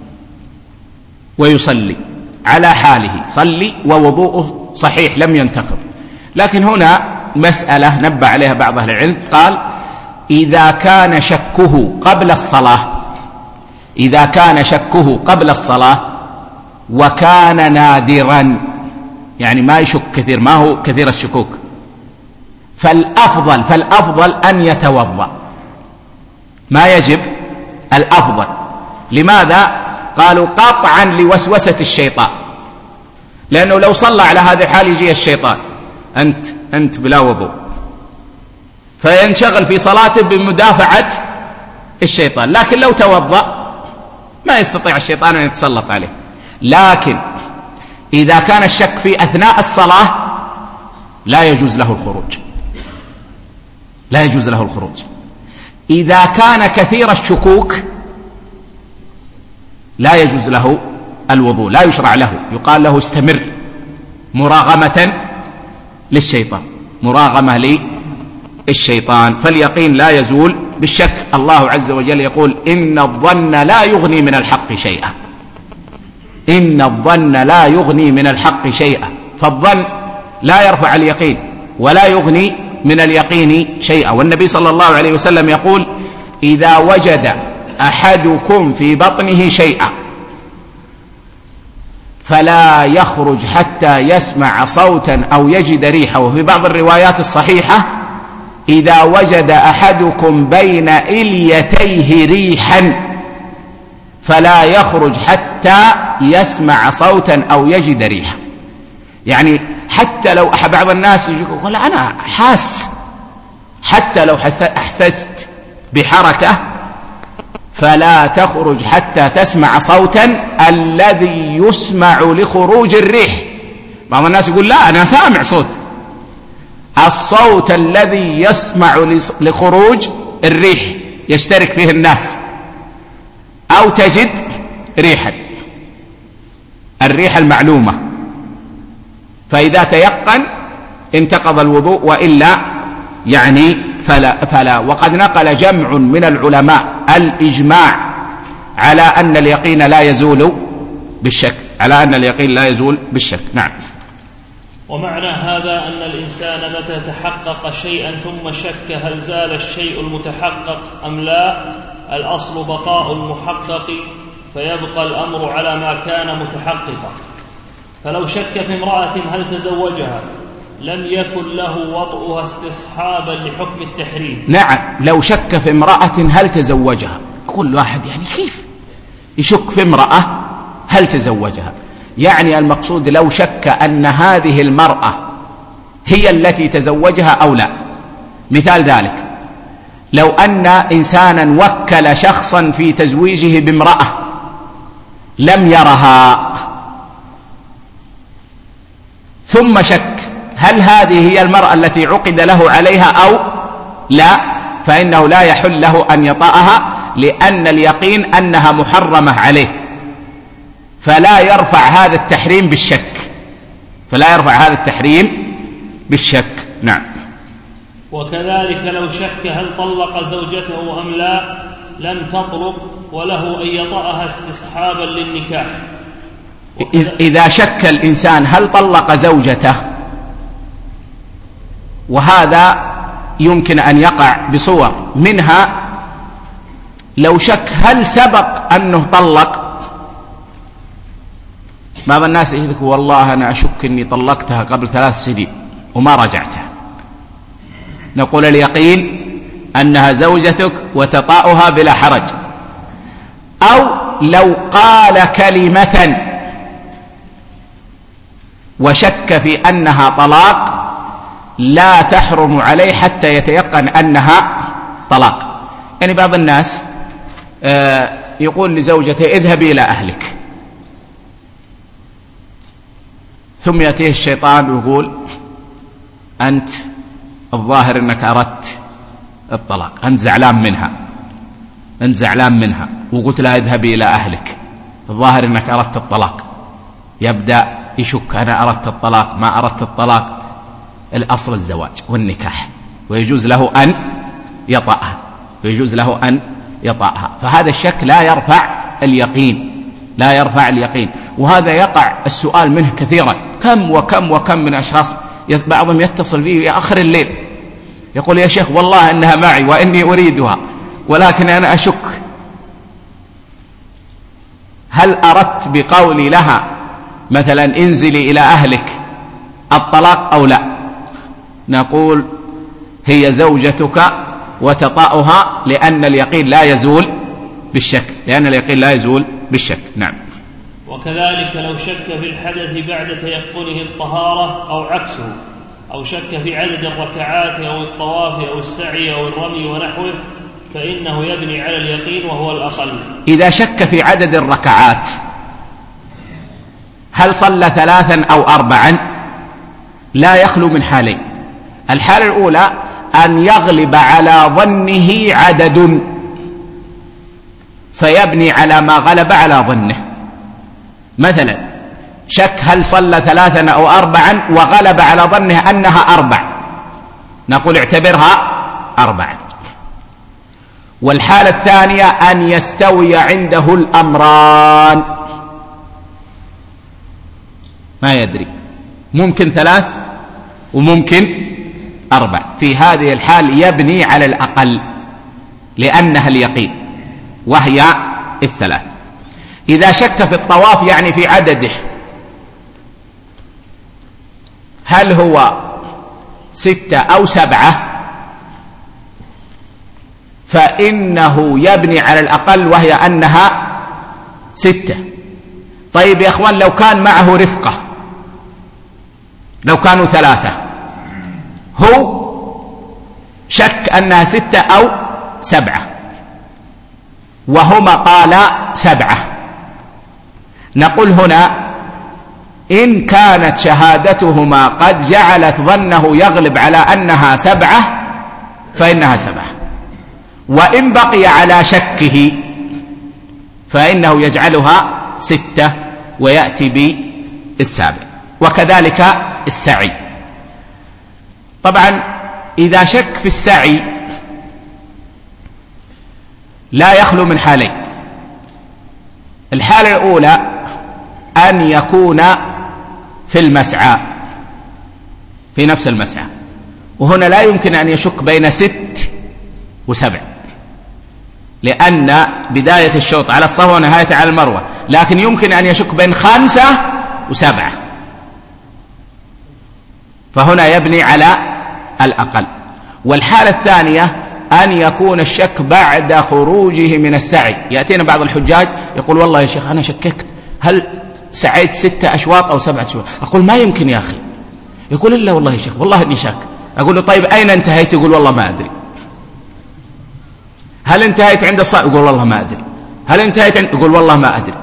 ويصلي على حاله، صلي ووضوءه صحيح لم ينتقض. لكن هنا مسألة نبه عليها بعض أهل العلم، قال إذا كان شكه قبل الصلاة إذا كان شكه قبل الصلاة وكان نادرا يعني ما يشك كثير، ما هو كثير الشكوك، فالأفضل فالأفضل أن يتوضأ، ما يجب الأفضل. لماذا؟ قالوا قطعا لوسوسة الشيطان، لأنه لو صلى على هذه الحال يجي الشيطان أنت أنت بلا وضوء، فينشغل في صلاته بمدافعة الشيطان. لكن لو توضأ ما يستطيع الشيطان أن يتسلط عليه. لكن إذا كان الشك في أثناء الصلاة لا يجوز له الخروج لا يجوز له الخروج. إذا كان كثير الشكوك لا يجوز له الوضوء، لا يشرع له، يقال له استمر مراغمة للشيطان مراغمة للشيطان. فاليقين لا يزول بالشك. الله عز وجل يقول إن الظن لا يغني من الحق شيئا إن الظن لا يغني من الحق شيئا فالظن لا يرفع اليقين ولا يغني من اليقين شيئا. والنبي صلى الله عليه وسلم يقول إذا وجد أحدكم في بطنه شيئا فلا يخرج حتى يسمع صوتا أو يجد ريحا. وفي بعض الروايات الصحيحة إذا وجد أحدكم بين إليتيه ريحا فلا يخرج حتى يسمع صوتا أو يجد ريحا. يعني حتى لو بعض الناس يقول لا أنا حاس، حتى لو أحسست بحركة فلا تخرج حتى تسمع صوتا الذي يسمع لخروج الريح. بعض الناس يقول لا أنا سامع صوت، الصوت الذي يسمع لخروج الريح يشترك فيه الناس، أو تجد ريحا الريح المعلومة، فإذا تيقن انتقض الوضوء، وإلا يعني فلا, فلا. وقد نقل جمع من العلماء الإجماع على أن اليقين لا يزول بالشك، على أن اليقين لا يزول بالشك. نعم. ومعنى هذا أن الإنسان متى تحقق شيئا ثم شك هل زال الشيء المتحقق أم لا، الأصل بقاء المحقق، فيبقى الأمر على ما كان متحققا. فلو شك في امرأة هل تزوجها لم يكن له وطئها استصحابا لحكم التحريم. نعم، لو شك في امرأة هل تزوجها، كل واحد يعني كيف يشك في امرأة هل تزوجها؟ يعني المقصود لو شك أن هذه المرأة هي التي تزوجها أو لا. مثال ذلك لو أن إنسانا وكل شخصا في تزويجه بامرأة لم يرها ثم شك هل هذه هي المرأة التي عقد له عليها أو لا، فإنه لا يحل له أن يطأها، لأن اليقين أنها محرمة عليه، فلا يرفع هذا التحريم بالشك، فلا يرفع هذا التحريم بالشك. نعم. وكذلك لو شك هل طلق زوجته أم لا لم تطلق وله أن يطأها استصحابا للنكاح. إذا شك الإنسان هل طلق زوجته، وهذا يمكن أن يقع بصور، منها لو شك هل سبق أنه طلق. بعض الناس يقول والله أنا أشك أني طلقتها قبل ثلاث سنين وما رجعتها، نقول اليقين أنها زوجتك وتطاؤها بلا حرج. أو لو قال كلمة وشك في أنها طلاق لا تحرم عليه حتى يتيقن أنها طلاق. يعني بعض الناس يقول لزوجته اذهبي إلى أهلك، ثم يأتيه الشيطان ويقول أنت الظاهر أنك أردت الطلاق، أنت زعلان منها، أنت زعلان منها وقلت لها اذهبي إلى أهلك، الظاهر أنك أردت الطلاق. يبدأ يشك أنا أردت الطلاق ما أردت الطلاق. الأصل الزواج والنكاح، ويجوز له أن يطأها، ويجوز له أن يطأها. فهذا الشك لا يرفع اليقين، لا يرفع اليقين. وهذا يقع السؤال منه كثيرا، كم وكم وكم من أشخاص بعضهم يتصل فيه في آخر الليل يقول يا شيخ والله أنها معي وإني أريدها ولكن أنا أشك، هل أردت بقولي لها مثلا انزلي إلى أهلك الطلاق أو لا؟ نقول هي زوجتك وتطأها، لأن اليقين لا يزول بالشك، لأن اليقين لا يزول بالشك. نعم. وكذلك لو شك في الحدث بعد تيقنه الطهارة أو عكسه، أو شك في عدد الركعات أو الطواف أو السعي أو الرمي ونحوه، فإنه يبني على اليقين وهو الأقل. إذا شك في عدد الركعات هل صلى ثلاثا أو أربعا، لا يخلو من حالين. الحالة الأولى أن يغلب على ظنه عدد فيبني على ما غلب على ظنه. مثلا شك هل صلى ثلاثا أو أربعا وغلب على ظنه أنها أربع، نقول اعتبرها أربعا. والحالة الثانية أن يستوي عنده الأمران، ما يدري، ممكن ثلاث وممكن أربع. في هذه الحال يبني على الأقل لأنها اليقين وهي الثلاث. إذا شك في الطواف يعني في عدده، هل هو ستة أو سبعة، فإنه يبني على الأقل وهي أنها ستة. طيب يا أخوان لو كان معه رفقة، لو كانوا ثلاثة، هو شك أنها ستة أو سبعة وهما قالا سبعة، نقول هنا إن كانت شهادتهما قد جعلت ظنه يغلب على أنها سبعة فإنها سبعة، وإن بقي على شكه فإنه يجعلها ستة ويأتي بالسابع. وكذلك السعي. طبعا إذا شك في السعي لا يخلو من حالين، الحالة الأولى أن يكون في المسعى، في نفس المسعى، وهنا لا يمكن أن يشك بين ست وسبع، لأن بداية الشوط على الصفا ونهاية على المروة، لكن يمكن أن يشك بين خمسة وسبعة، فهنا يبني على الأقل. والحالة الثانية أن يكون الشك بعد خروجه من السعي. يأتينا بعض الحجاج يقول والله يا شيخ أنا شككت هل سعيت ستة أشواط أو سبعة أشواط. أقول ما يمكن يا أخي. يقول إلا والله يا شيخ والله إني شاك. أقول له طيب أين انتهيت؟ يقول والله ما أدري. هل انتهيت عند الصلاة؟ يقول والله ما أدري. هل انتهيت عند؟ يقول والله ما أدري.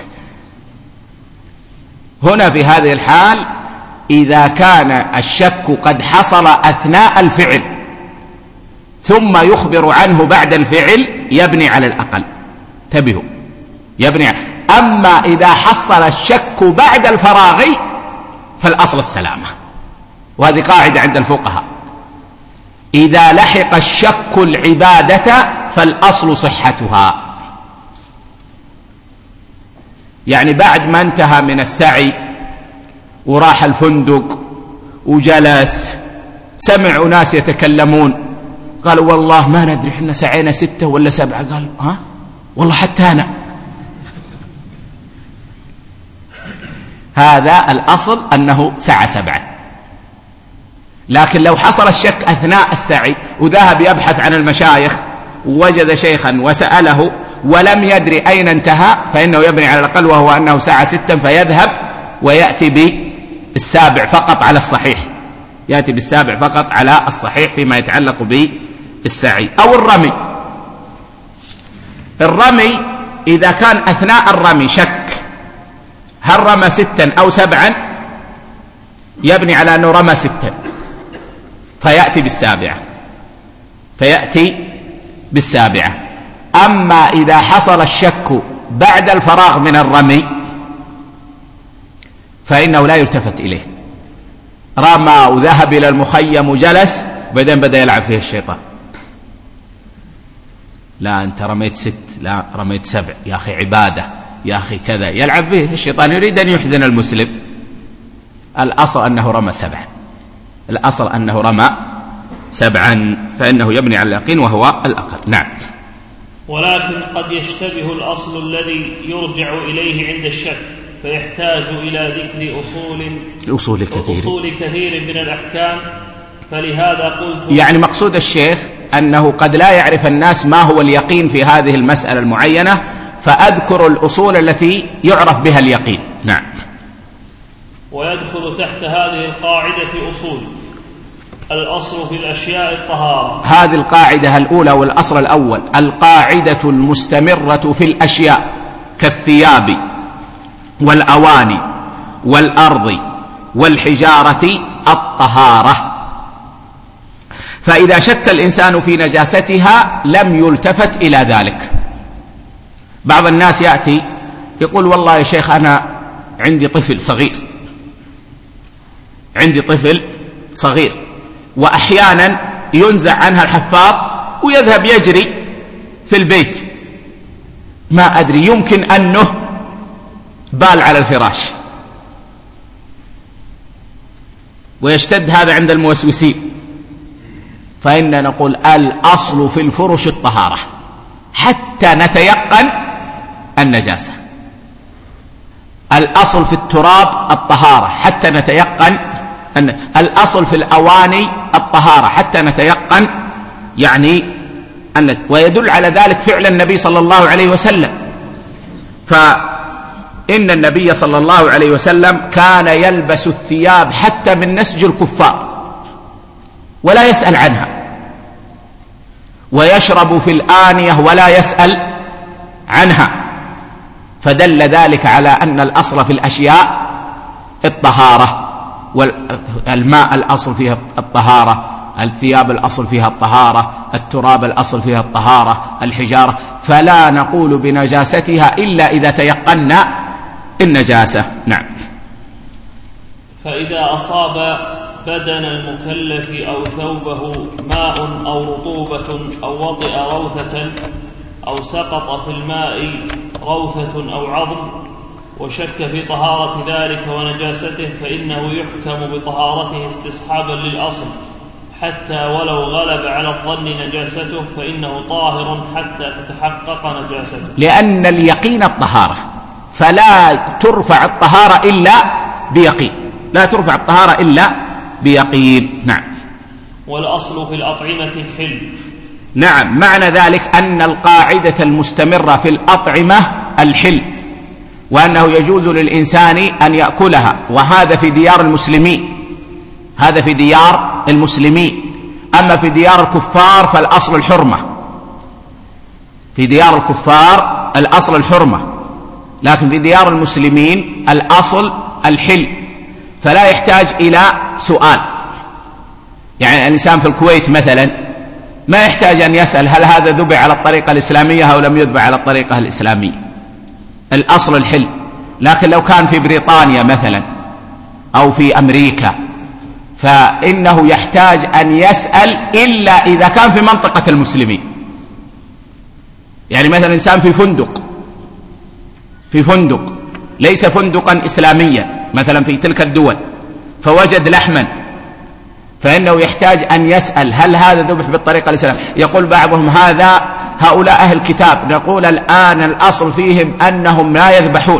هنا في هذه الحال إذا كان الشك قد حصل أثناء الفعل ثم يخبر عنه بعد الفعل يبني على الأقل. انتبهوا، يبني على. أما إذا حصل الشك بعد الفراغ فالأصل السلامة، وهذه قاعدة عند الفقهاء، إذا لحق الشك العبادة فالأصل صحتها. يعني بعد ما انتهى من السعي وراح الفندق وجلس سمع ناس يتكلمون قالوا والله ما ندري احنا سعينا ستة ولا سبعة، قال ها والله حتى أنا. هذا الأصل أنه سعى سبعة. لكن لو حصل الشك أثناء السعي وذهب يبحث عن المشايخ ووجد شيخا وسأله ولم يدري أين انتهى فإنه يبني على الأقل، وهو أنه سعى ستا، فيذهب ويأتي بالسابع فقط على الصحيح، يأتي بالسابع فقط على الصحيح فيما يتعلق بالسعي. أو الرمي. الرمي إذا كان أثناء الرمي شك هل رمى ستا أو سبعا يبني على أنه رمى ستا فيأتي بالسابعة، فيأتي بالسابعة. أما إذا حصل الشك بعد الفراغ من الرمي فإنه لا يلتفت إليه. رمى وذهب إلى المخيم وجلس وبعدين بدأ يلعب فيه الشيطان، لا أنت رميت ست، لا رميت سبع، يا أخي عبادة، يا أخي كذا، يلعب فيه الشيطان، يريد أن يحزن المسلم. الأصل أنه رمى سبعا، الأصل أنه رمى سبعا، فإنه يبني على اليقين وهو الأقل. نعم. ولكن قد يشتبه الأصل الذي يرجع إليه عند الشك فيحتاج إلى ذكر أصول أصول كثير, أصول كثير من الأحكام، فلهذا قلت يعني مقصود الشيخ أنه قد لا يعرف الناس ما هو اليقين في هذه المسألة المعينة، فأذكر الأصول التي يعرف بها اليقين. نعم. ويدخل تحت هذه القاعدة أصول. الأصل في الأشياء الطهارة. هذه القاعدة الأولى والأصل الأول، القاعدة المستمرة في الأشياء كالثياب والأواني والأرض والحجارة الطهارة. فإذا شك الإنسان في نجاستها لم يلتفت إلى ذلك. بعض الناس يأتي يقول والله يا شيخ أنا عندي طفل صغير، عندي طفل صغير وأحيانا ينزع عنها الحفاض ويذهب يجري في البيت، ما أدري يمكن أنه بال على الفراش، ويشتد هذا عند الموسوسين. فإننا نقول الأصل في الفرش الطهارة حتى نتيقن النجاسة. الأصل في التراب الطهارة حتى نتيقن أن الأصل في الأواني الطهارة حتى نتيقن يعني أن. ويدل على ذلك فعل النبي صلى الله عليه وسلم، فإن النبي صلى الله عليه وسلم كان يلبس الثياب حتى من نسج الكفار ولا يسأل عنها، ويشرب في الآنية ولا يسأل عنها، فدل ذلك على أن الأصل في الأشياء الطهارة. والماء الأصل فيها الطهارة، الثياب الأصل فيها الطهارة، التراب الأصل فيها الطهارة، الحجارة، فلا نقول بنجاستها إلا إذا تيقنا النجاسة. نعم. فإذا أصاب بدن المكلف أو ثوبه ماء أو رطوبة أو وطئ روثة أو سقط في الماء غوثة أو عظم وشك في طهارة ذلك ونجاسته فإنه يحكم بطهارته استصحابا للأصل حتى ولو غلب على الظن نجاسته فإنه طاهر حتى تتحقق نجاسته، لأن اليقين الطهارة، فلا ترفع الطهارة إلا بيقين، لا ترفع الطهارة إلا بيقين. نعم. والأصل في الأطعمة الحل. نعم، معنى ذلك أن القاعدة المستمرة في الأطعمة الحل، وأنه يجوز للإنسان أن يأكلها، وهذا في ديار المسلمين، هذا في ديار المسلمين. أما في ديار الكفار فالأصل الحرمة، في ديار الكفار الأصل الحرمة، لكن في ديار المسلمين الأصل الحل، فلا يحتاج إلى سؤال. يعني الإنسان في الكويت مثلا ما يحتاج أن يسأل هل هذا ذبح على الطريقة الإسلامية أو لم يذبح على الطريقة الإسلامية، الأصل الحل. لكن لو كان في بريطانيا مثلا أو في أمريكا فإنه يحتاج أن يسأل إلا إذا كان في منطقة المسلمين. يعني مثلا إنسان في فندق في فندق ليس فندقا إسلاميا مثلا في تلك الدول فوجد لحما، فإنه يحتاج أن يسأل هل هذا ذبح بالطريقة الإسلامية. يقول بعضهم هذا هؤلاء أهل الكتاب، نقول الآن الأصل فيهم أنهم لا يذبحون،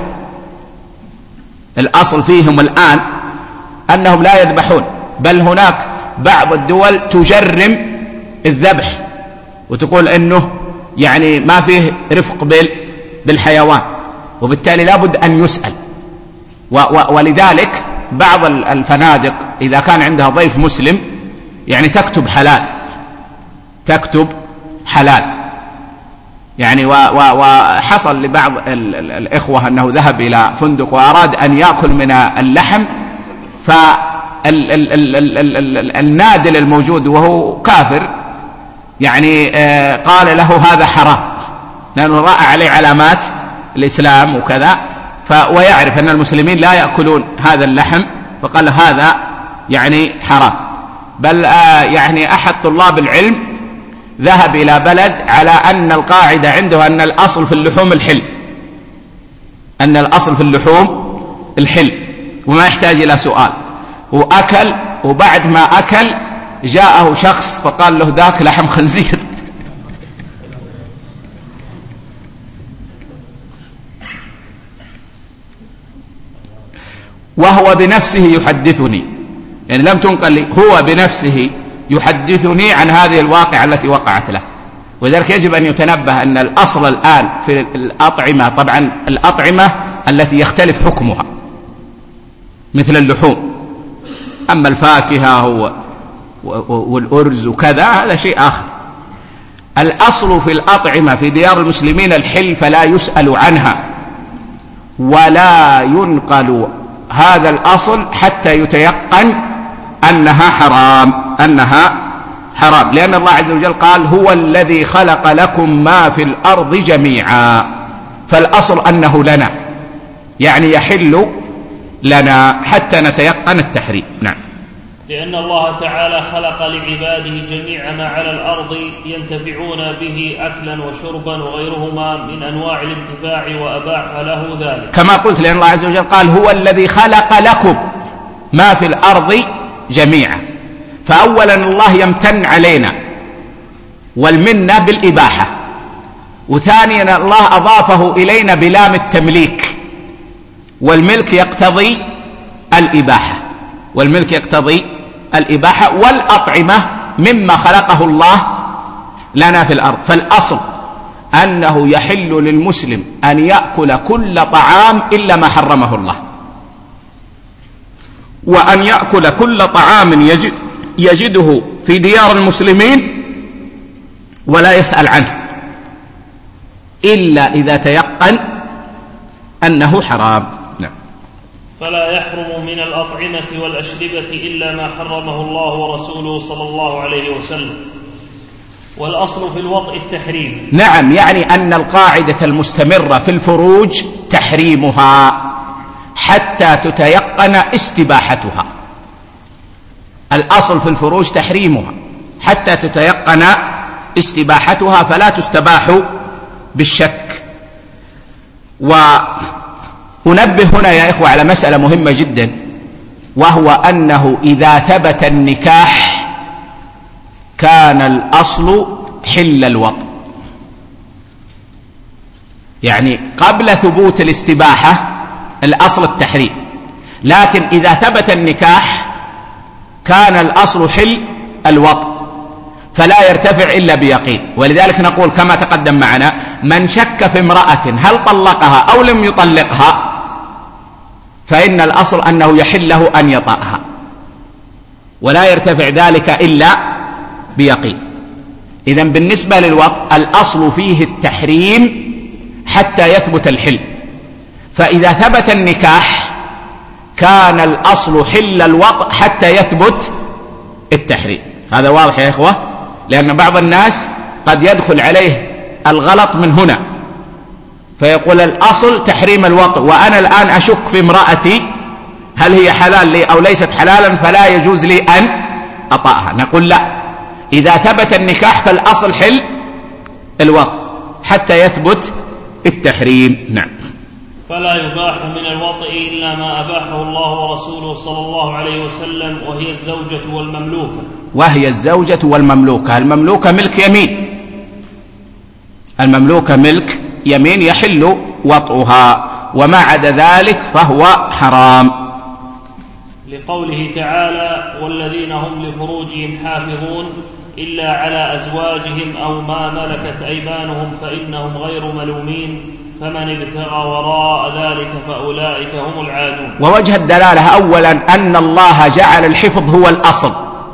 الأصل فيهم الآن أنهم لا يذبحون، بل هناك بعض الدول تجرم الذبح وتقول أنه يعني ما فيه رفق بالحيوان، وبالتالي لابد أن يسأل. ولذلك بعض الفنادق إذا كان عندها ضيف مسلم يعني تكتب حلال، تكتب حلال. يعني وحصل لبعض الإخوة أنه ذهب إلى فندق وأراد أن يأكل من اللحم، فالنادل الموجود وهو كافر يعني قال له هذا حرام، لأنه رأى عليه علامات الإسلام وكذا، ويعرف أن المسلمين لا يأكلون هذا اللحم، فقال هذا يعني حرام. بل يعني أحد طلاب العلم ذهب إلى بلد على أن القاعدة عنده أن الأصل في اللحوم الحل، أن الأصل في اللحوم الحل وما يحتاج إلى سؤال، وأكل، وبعد ما أكل جاءه شخص فقال له ذاك لحم خنزير. وهو بنفسه يحدثني، يعني لم تنقل لي، هو بنفسه يحدثني عن هذه الواقعة التي وقعت له. ولذلك يجب أن يتنبه أن الأصل الآن في الأطعمة، طبعا الأطعمة التي يختلف حكمها مثل اللحوم، أما الفاكهة والأرز وكذا هذا شيء آخر. الأصل في الأطعمة في ديار المسلمين الحل، فلا يسأل عنها ولا ينقل هذا الأصل حتى يتيقن أنها حرام، أنها حرام، لأن الله عز وجل قال هو الذي خلق لكم ما في الأرض جميعا، فالأصل أنه لنا، يعني يحل لنا حتى نتيقن التحريم. نعم. لأن الله تعالى خلق لعباده جميع ما على الأرض ينتفعون به أكلا وشربا وغيرهما من أنواع الانتفاع، وأباح له ذلك كما قلت، لأن الله عز وجل قال هو الذي خلق لكم ما في الأرض جميعا. فأولا الله يمتن علينا والمنة بالإباحة، وثانيا الله أضافه إلينا بلام التمليك، والملك يقتضي الإباحة، والملك يقتضي الإباحة. والأطعمة مما خلقه الله لنا في الأرض، فالأصل أنه يحل للمسلم أن يأكل كل طعام إلا ما حرمه الله، وأن يأكل كل طعام يجد يجده في ديار المسلمين ولا يسأل عنه إلا إذا تيقن أنه حرام. نعم. فلا يحرم من الأطعمة والأشربة إلا ما حرمه الله ورسوله صلى الله عليه وسلم، والأصل في الوطء التحريم. نعم، يعني أن القاعدة المستمرة في الفروج تحريمها حتى تتيقن استباحتها. الأصل في الفروج تحريمها حتى تتيقن استباحتها، فلا تستباح بالشك. وأنبه هنا يا إخوة على مسألة مهمة جدا، وهو أنه إذا ثبت النكاح كان الأصل حل الوطء، يعني قبل ثبوت الاستباحة الأصل التحريم، لكن إذا ثبت النكاح كان الأصل حل الوطء، فلا يرتفع إلا بيقين. ولذلك نقول كما تقدم معنا: من شك في امرأة هل طلقها أو لم يطلقها فإن الأصل أنه يحل له أن يطأها، ولا يرتفع ذلك إلا بيقين. إذن بالنسبة للوطء الأصل فيه التحريم حتى يثبت الحل، فإذا ثبت النكاح كان الأصل حل الوطء حتى يثبت التحريم. هذا واضح يا إخوة، لأن بعض الناس قد يدخل عليه الغلط من هنا فيقول الأصل تحريم الوطء، وأنا الآن أشك في امرأتي هل هي حلال لي أو ليست حلالا فلا يجوز لي أن أطأها. نقول لا، إذا ثبت النكاح فالأصل حل الوطء حتى يثبت التحريم. نعم. فلا يباح من الوطء إلا ما أباحه الله ورسوله صلى الله عليه وسلم، وهي الزوجة والمملوكة. وهي الزوجة والمملوكة. المملوكة ملك يمين، المملوكة ملك يمين يحل وطئها، وما عدا ذلك فهو حرام. لقوله تعالى: والذين هم لفروجهم حافظون إلا على أزواجهم أو ما ملكت أيمانهم فإنهم غير ملومين فمن ابتغى وراء ذلك فأولئك هم العادون. ووجه الدلالة أولا أن الله جعل الحفظ هو الأصل،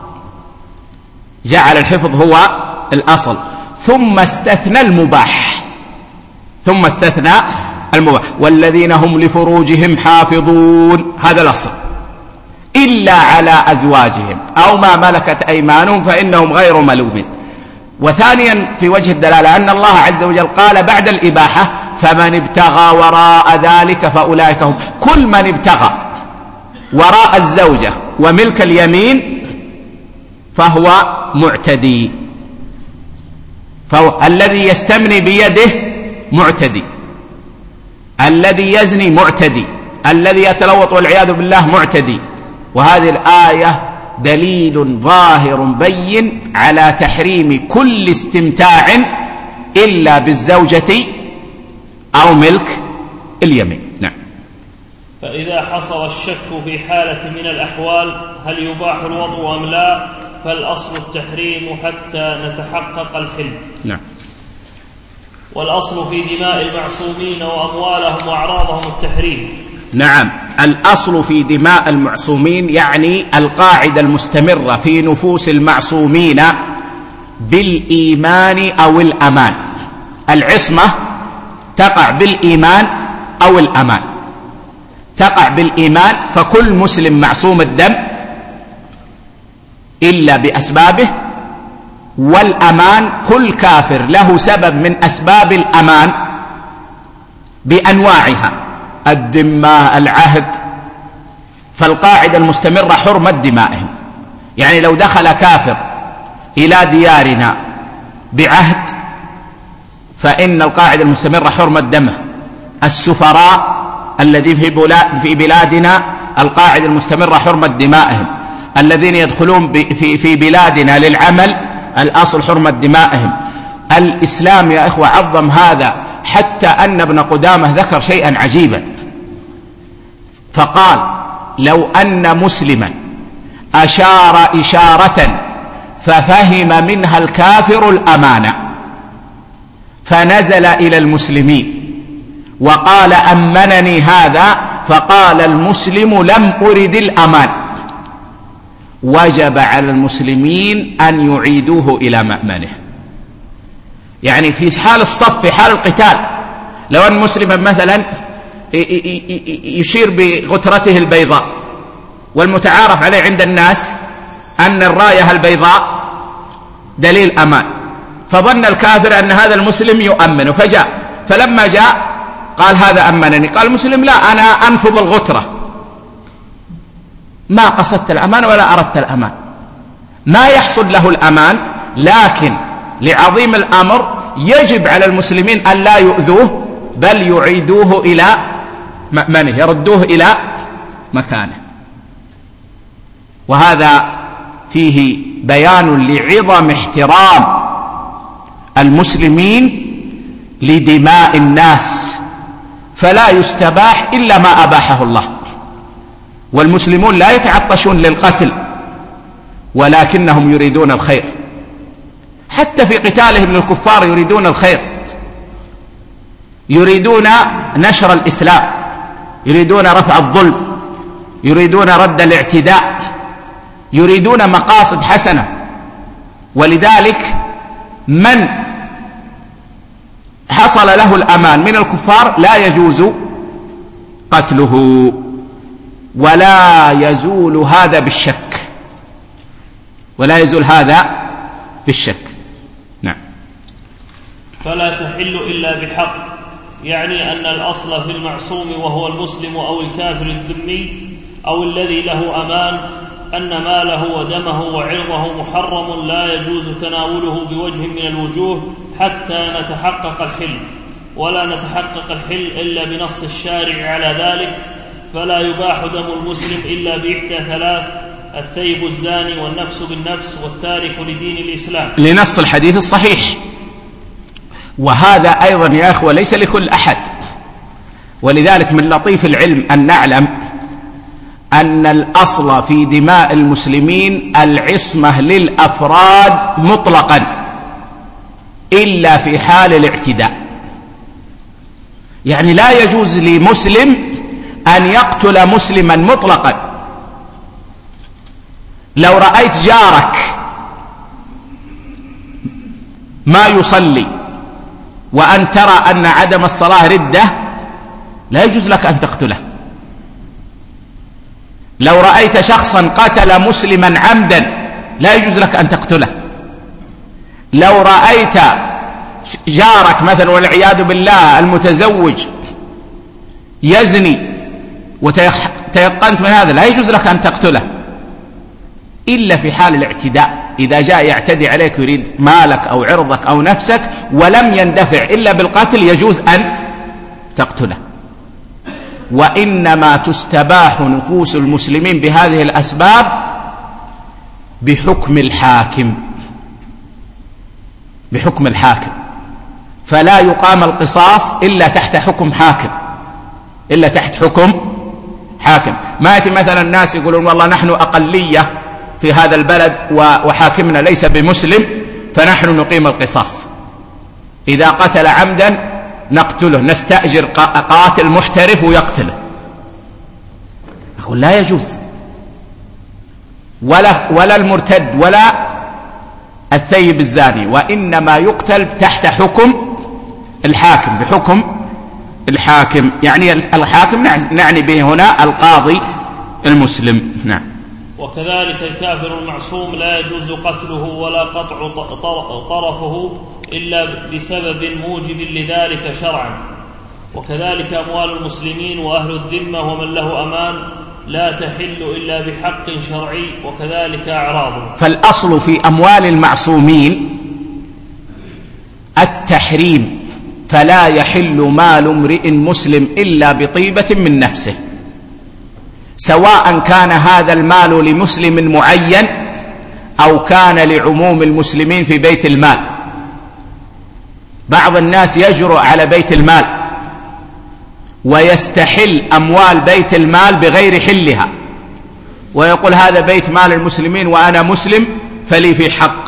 جعل الحفظ هو الأصل، ثم استثنى المباح، ثم استثنى المباح. والذين هم لفروجهم حافظون، هذا الأصل، إلا على أزواجهم أو ما ملكت أيمانهم فإنهم غير ملومين. وثانيا في وجه الدلالة أن الله عز وجل قال بعد الإباحة: فمن ابتغى وراء ذلك فأولئك هم. كل من ابتغى وراء الزوجة وملك اليمين فهو معتدي، فهو الذي يستمني بيده معتدي، الذي يزني معتدي، الذي يتلوط والعياذ بالله معتدي. وهذه الآية دليل ظاهر بين على تحريم كل استمتاع إلا بالزوجة أو ملك اليمين. نعم. فإذا حصل الشك في حالة من الأحوال هل يباح الوضع أم لا، فالأصل التحريم حتى نتحقق الحل. نعم. والأصل في دماء المعصومين وأموالهم وأعراضهم التحريم. نعم، الأصل في دماء المعصومين يعني القاعدة المستمرة في نفوس المعصومين بالإيمان أو الأمان. العصمة تقع بالإيمان أو الأمان. تقع بالإيمان فكل مسلم معصوم الدم إلا بأسبابه، والأمان كل كافر له سبب من أسباب الأمان بأنواعها، الذمة، العهد. فالقاعدة المستمرة حرمة دمائهم، يعني لو دخل كافر إلى ديارنا بعهد فإن القاعدة المستمرة حرمة دمه. السفراء الذين في بلادنا القاعدة المستمرة حرمة دمائهم. الذين يدخلون في بلادنا للعمل الأصل حرمة دمائهم. الإسلام يا إخوة عظم هذا، حتى أن ابن قدامة ذكر شيئا عجيبا فقال: لو أن مسلما أشار إشارة ففهم منها الكافر الأمانة فنزل إلى المسلمين وقال: أمنني هذا، فقال المسلم: لم أرد الأمان، وجب على المسلمين أن يعيدوه إلى مأمنه. يعني في حال الصف، في حال القتال، لو أن مسلما مثلا يشير بغترته البيضاء، والمتعارف عليه عند الناس أن الراية البيضاء دليل أمان، فظن الكافر أن هذا المسلم يؤمن فجاء، فلما جاء قال: هذا أمنني. قال المسلم: لا، أنا أنفض الغترة، ما قصدت الأمان ولا أردت الأمان. ما يحصل له الأمان، لكن لعظيم الأمر يجب على المسلمين أن لا يؤذوه بل يعيدوه إلى مأمنه، يردوه إلى مكانه. وهذا فيه بيان لعظم احترام المسلمين لدماء الناس، فلا يستباح إلا ما أباحه الله. والمسلمون لا يتعطشون للقتل ولكنهم يريدون الخير، حتى في قتالهم للكفار يريدون الخير، يريدون نشر الإسلام، يريدون رفع الظلم، يريدون رد الاعتداء، يريدون مقاصد حسنة. ولذلك من حصل له الأمان من الكفار لا يجوز قتله، ولا يزول هذا بالشك، ولا يزول هذا بالشك. نعم. فلا تحل إلا بحق، يعني أن الأصل في المعصوم وهو المسلم أو الكافر الذمي أو الذي له أمان أن ماله ودمه وعرضه محرم لا يجوز تناوله بوجه من الوجوه حتى نتحقق الحل، ولا نتحقق الحل إلا بنص الشارع على ذلك. فلا يباح دم المسلم إلا بإحدى ثلاث: الثيب الزاني والنفس بالنفس والتارك لدين الإسلام، لنص الحديث الصحيح. وهذا أيضا يا أخوة ليس لكل أحد، ولذلك من لطيف العلم أن نعلم أن الأصل في دماء المسلمين العصمة للأفراد مطلقا إلا في حال الاعتداء. يعني لا يجوز لمسلم أن يقتل مسلما مطلقا. لو رأيت جارك ما يصلي وأن ترى أن عدم الصلاة ردة لا يجوز لك أن تقتله. لو رأيت شخصا قتل مسلما عمدا لا يجوز لك أن تقتله. لو رأيت جارك مثلا والعياذ بالله المتزوج يزني وتيقنت من هذا لا يجوز لك أن تقتله إلا في حال الاعتداء، إذا جاء يعتدي عليك يريد مالك أو عرضك أو نفسك ولم يندفع إلا بالقتل يجوز أن تقتله. وإنما تستباح نفوس المسلمين بهذه الأسباب بحكم الحاكم، بحكم الحاكم. فلا يقام القصاص إلا تحت حكم حاكم، إلا تحت حكم حاكم. ما يأتي مثلا الناس يقولون والله نحن أقلية في هذا البلد وحاكمنا ليس بمسلم فنحن نقيم القصاص، إذا قتل عمدا نقتله، نستأجر قاتل محترف ويقتله. أقول لا يجوز، ولا, ولا المرتد ولا الثيب الزاني، وإنما يقتل تحت حكم الحاكم، بحكم الحاكم. يعني الحاكم نعني به هنا القاضي المسلم. نعم. وكذلك الكافر المعصوم لا يجوز قتله ولا قطع طرفه إلا بسبب موجب لذلك شرعا. وكذلك أموال المسلمين وأهل الذمة ومن له أمان لا تحل إلا بحق شرعي، وكذلك أعراضه. فالأصل في أموال المعصومين التحريم، فلا يحل مال امرئ مسلم إلا بطيبة من نفسه، سواء كان هذا المال لمسلم معين أو كان لعموم المسلمين في بيت المال. بعض الناس يجرؤ على بيت المال ويستحل أموال بيت المال بغير حلها، ويقول هذا بيت مال المسلمين وأنا مسلم فلي في حق.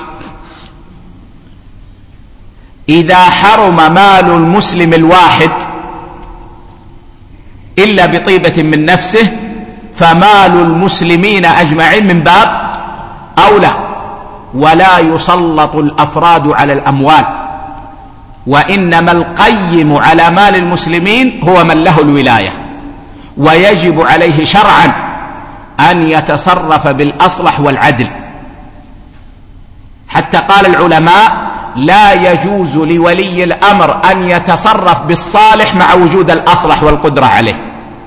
إذا حرم مال المسلم الواحد إلا بطيبة من نفسه فمال المسلمين أجمعين من باب أولى. ولا يسلط الأفراد على الأموال، وإنما القيم على مال المسلمين هو من له الولاية، ويجب عليه شرعا أن يتصرف بالأصلح والعدل. حتى قال العلماء لا يجوز لولي الأمر أن يتصرف بالصالح مع وجود الأصلح والقدرة عليه،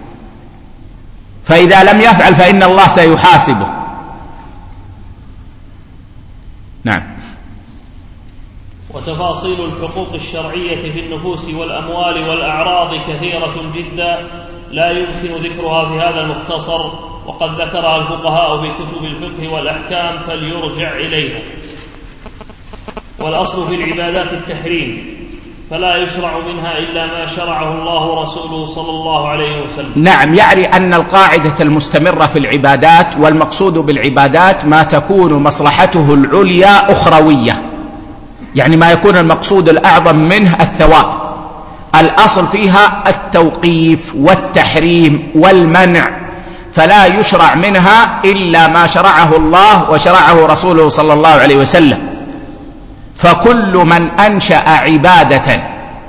فإذا لم يفعل فإن الله سيحاسبه. نعم. وتفاصيل الحقوق الشرعية في النفوس والأموال والأعراض كثيرة جدا لا يمكن ذكرها في هذا المختصر، وقد ذكرها الفقهاء في كتب الفقه والأحكام فليرجع إليها. والأصل في العبادات التحريم، فلا يشرع منها إلا ما شرعه الله ورسوله صلى الله عليه وسلم. نعم، يعني أن القاعدة المستمرة في العبادات، والمقصود بالعبادات ما تكون مصلحته العليا أخروية، يعني ما يكون المقصود الأعظم منه الثواب. الأصل فيها التوقيف والتحريم والمنع، فلا يشرع منها إلا ما شرعه الله وشرعه رسوله صلى الله عليه وسلم. فكل من أنشأ عبادة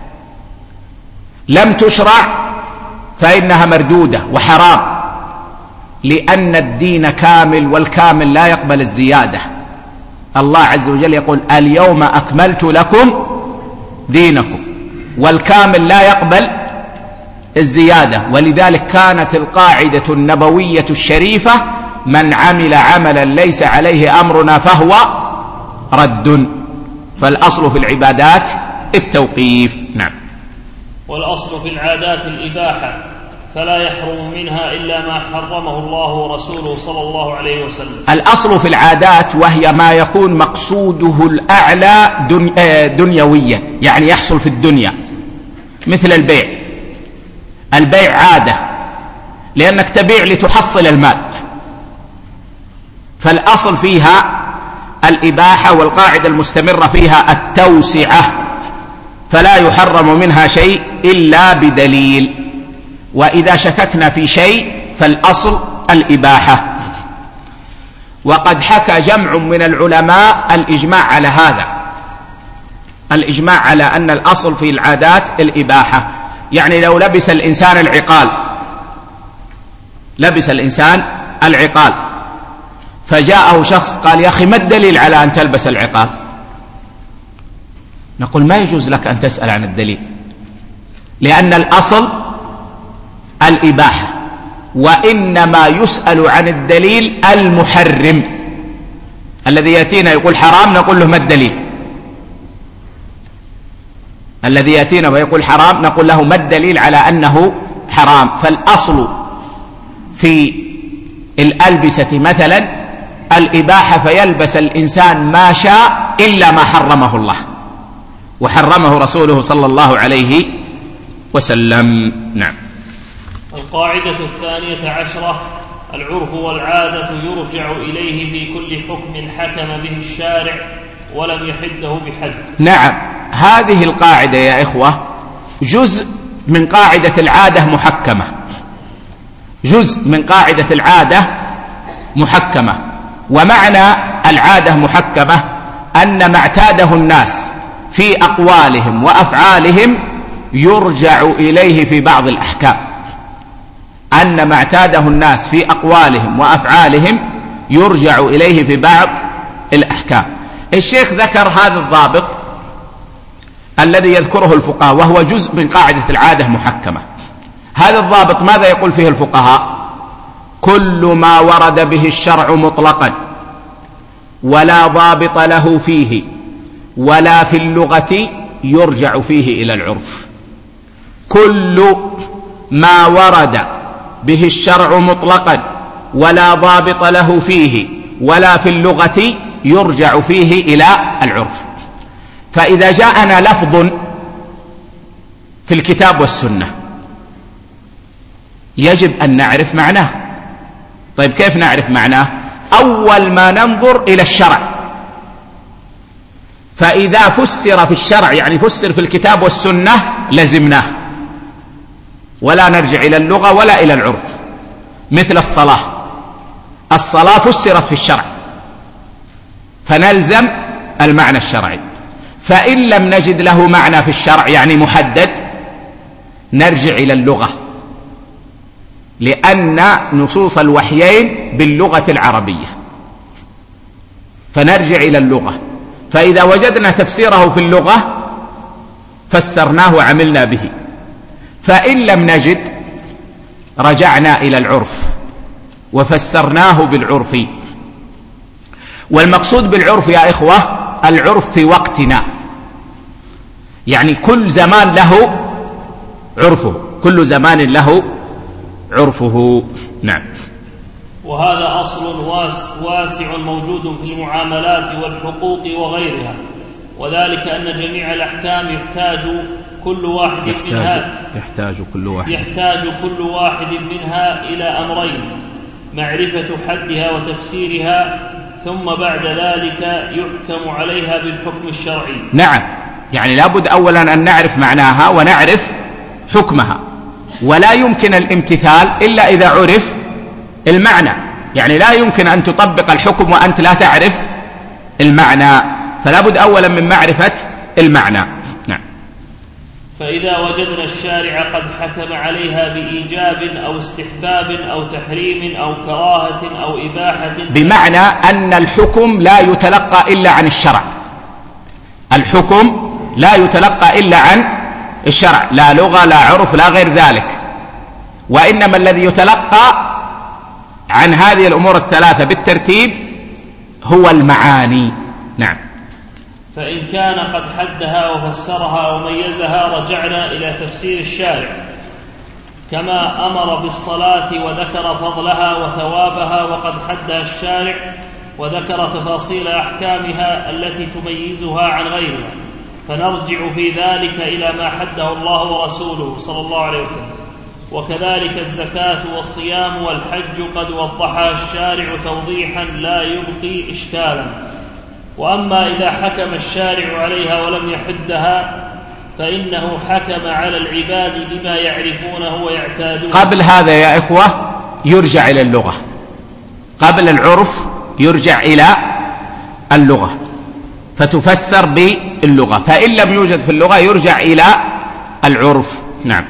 لم تشرع فإنها مردودة وحرام، لأن الدين كامل، والكامل لا يقبل الزيادة. الله عز وجل يقول: اليوم أكملت لكم دينكم، والكامل لا يقبل الزيادة. ولذلك كانت القاعدة النبوية الشريفة: من عمل عملا ليس عليه أمرنا فهو رد. فالأصل في العبادات التوقيف. نعم. والأصل في العادات الإباحة، فلا يحرم منها إلا ما حرمه الله ورسوله صلى الله عليه وسلم. الأصل في العادات وهي ما يكون مقصوده الأعلى دنيويا، يعني يحصل في الدنيا، مثل البيع. البيع عادة، لأنك تبيع لتحصل المال، فالأصل فيها الإباحة، والقاعدة المستمرة فيها التوسعة، فلا يحرم منها شيء إلا بدليل. وإذا شككنا في شيء فالأصل الإباحة. وقد حكى جمع من العلماء الإجماع على هذا، الإجماع على أن الأصل في العادات الإباحة. يعني لو لبس الإنسان العقال، لبس الإنسان العقال فجاءه شخص قال: يا أخي ما الدليل على أن تلبس العقال؟ نقول: ما يجوز لك أن تسأل عن الدليل، لأن الأصل الإباحة، وإنما يسأل عن الدليل المحرم. الذي يأتينا يقول حرام نقول له: ما الدليل؟ الذي يأتينا ويقول حرام نقول له: ما الدليل على أنه حرام؟ فالأصل في الألبسة مثلا الإباحة، فيلبس الإنسان ما شاء إلا ما حرمه الله وحرمه رسوله صلى الله عليه وسلم. نعم. القاعدة الثانية عشرة: العرف والعادة يرجع إليه في كل حكم حكم به الشارع ولم يحده بحد. نعم، هذه القاعدة يا إخوة جزء من قاعدة العادة محكمة، جزء من قاعدة العادة محكمة. ومعنى العادة محكمة أن ما اعتاده الناس في أقوالهم وأفعالهم يرجع إليه في بعض الأحكام. أن ما اعتاده الناس في أقوالهم وأفعالهم يرجع إليه في بعض الأحكام. الشيخ ذكر هذا الضابط الذي يذكره الفقهاء، وهو جزء من قاعدة العادة محكمة. هذا الضابط ماذا يقول فيه الفقهاء؟ كل ما ورد به الشرع مطلقا ولا ضابط له فيه ولا في اللغة يرجع فيه إلى العرف. كل ما ورد به الشرع مطلقا ولا ضابط له فيه ولا في اللغة يرجع فيه إلى العرف. فإذا جاءنا لفظ في الكتاب والسنة يجب أن نعرف معناه. طيب كيف نعرف معناه؟ أول ما ننظر إلى الشرع، فإذا فسر في الشرع يعني فسر في الكتاب والسنة لزمناه، ولا نرجع إلى اللغة ولا إلى العرف. مثل الصلاة، الصلاة فسرت في الشرع فنلزم المعنى الشرعي، فإن لم نجد له معنى في الشرع يعني محدد نرجع إلى اللغة، لأن نصوص الوحيين باللغة العربية، فنرجع إلى اللغة. فإذا وجدنا تفسيره في اللغة فسرناه وعملنا به، فإن لم نجد رجعنا إلى العرف وفسرناه بالعرف. والمقصود بالعرف يا إخوة العرف في وقتنا، يعني كل زمان له عرفه، كل زمان له عرفه. نعم. وهذا أصل واسع موجود في المعاملات والحقوق وغيرها، وذلك أن جميع الأحكام يحتاج كل واحد يحتاج منها يحتاج كل واحد يحتاج كل واحد منها إلى أمرين: معرفة حدها وتفسيرها، ثم بعد ذلك يحكم عليها بالحكم الشرعي. نعم، يعني لابد أولا أن نعرف معناها ونعرف حكمها، ولا يمكن الامتثال إلا إذا عرف المعنى. يعني لا يمكن أن تطبق الحكم وأنت لا تعرف المعنى، فلا بد أولا من معرفة المعنى. نعم. فإذا وجدنا الشارع قد حكم عليها بإيجاب أو استحباب أو تحريم أو كراهة أو إباحة، بمعنى أن الحكم لا يتلقى إلا عن الشرع، الحكم لا يتلقى إلا عن الشرع، لا لغة لا عرف لا غير ذلك، وإنما الذي يتلقى عن هذه الأمور الثلاثة بالترتيب هو المعاني. نعم. فإن كان قد حدها وفسرها وميزها رجعنا إلى تفسير الشارع، كما أمر بالصلاة وذكر فضلها وثوابها وقد حدها الشارع وذكر تفاصيل أحكامها التي تميزها عن غيرها، فنرجع في ذلك إلى ما حده الله ورسوله صلى الله عليه وسلم. وكذلك الزكاة والصيام والحج قد وضحها الشارع توضيحا لا يبقي إشكالا. وأما إذا حكم الشارع عليها ولم يحدها فإنه حكم على العباد بما يعرفونه ويعتادون. قبل هذا يا إخوة يرجع إلى اللغة، قبل العرف يرجع إلى اللغة فتفسر باللغة، فإن لم يوجد في اللغة يرجع إلى العرف. نعم.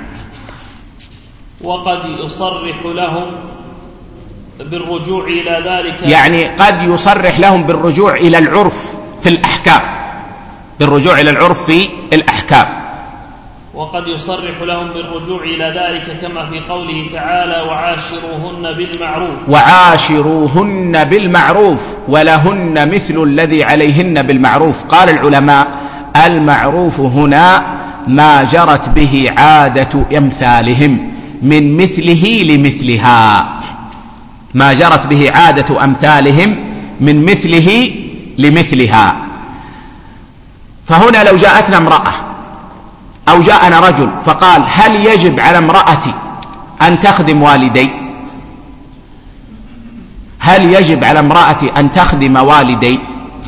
وقد يصرح لهم بالرجوع إلى ذلك، يعني قد يصرح لهم بالرجوع إلى العرف في الأحكام، بالرجوع إلى العرف في الأحكام. وقد يصرح لهم بالرجوع إلى ذلك كما في قوله تعالى: وعاشروهن بالمعروف. وعاشروهن بالمعروف ولهن مثل الذي عليهن بالمعروف. قال العلماء: المعروف هنا ما جرت به عادة أمثالهم من مثله لمثلها، ما جرت به عادة أمثالهم من مثله لمثلها. فهنا لو جاءتنا امرأة أو جاءنا رجل فقال: هل يجب على امرأتي أن تخدم والدي؟ هل يجب على امرأتي أن تخدم والدي؟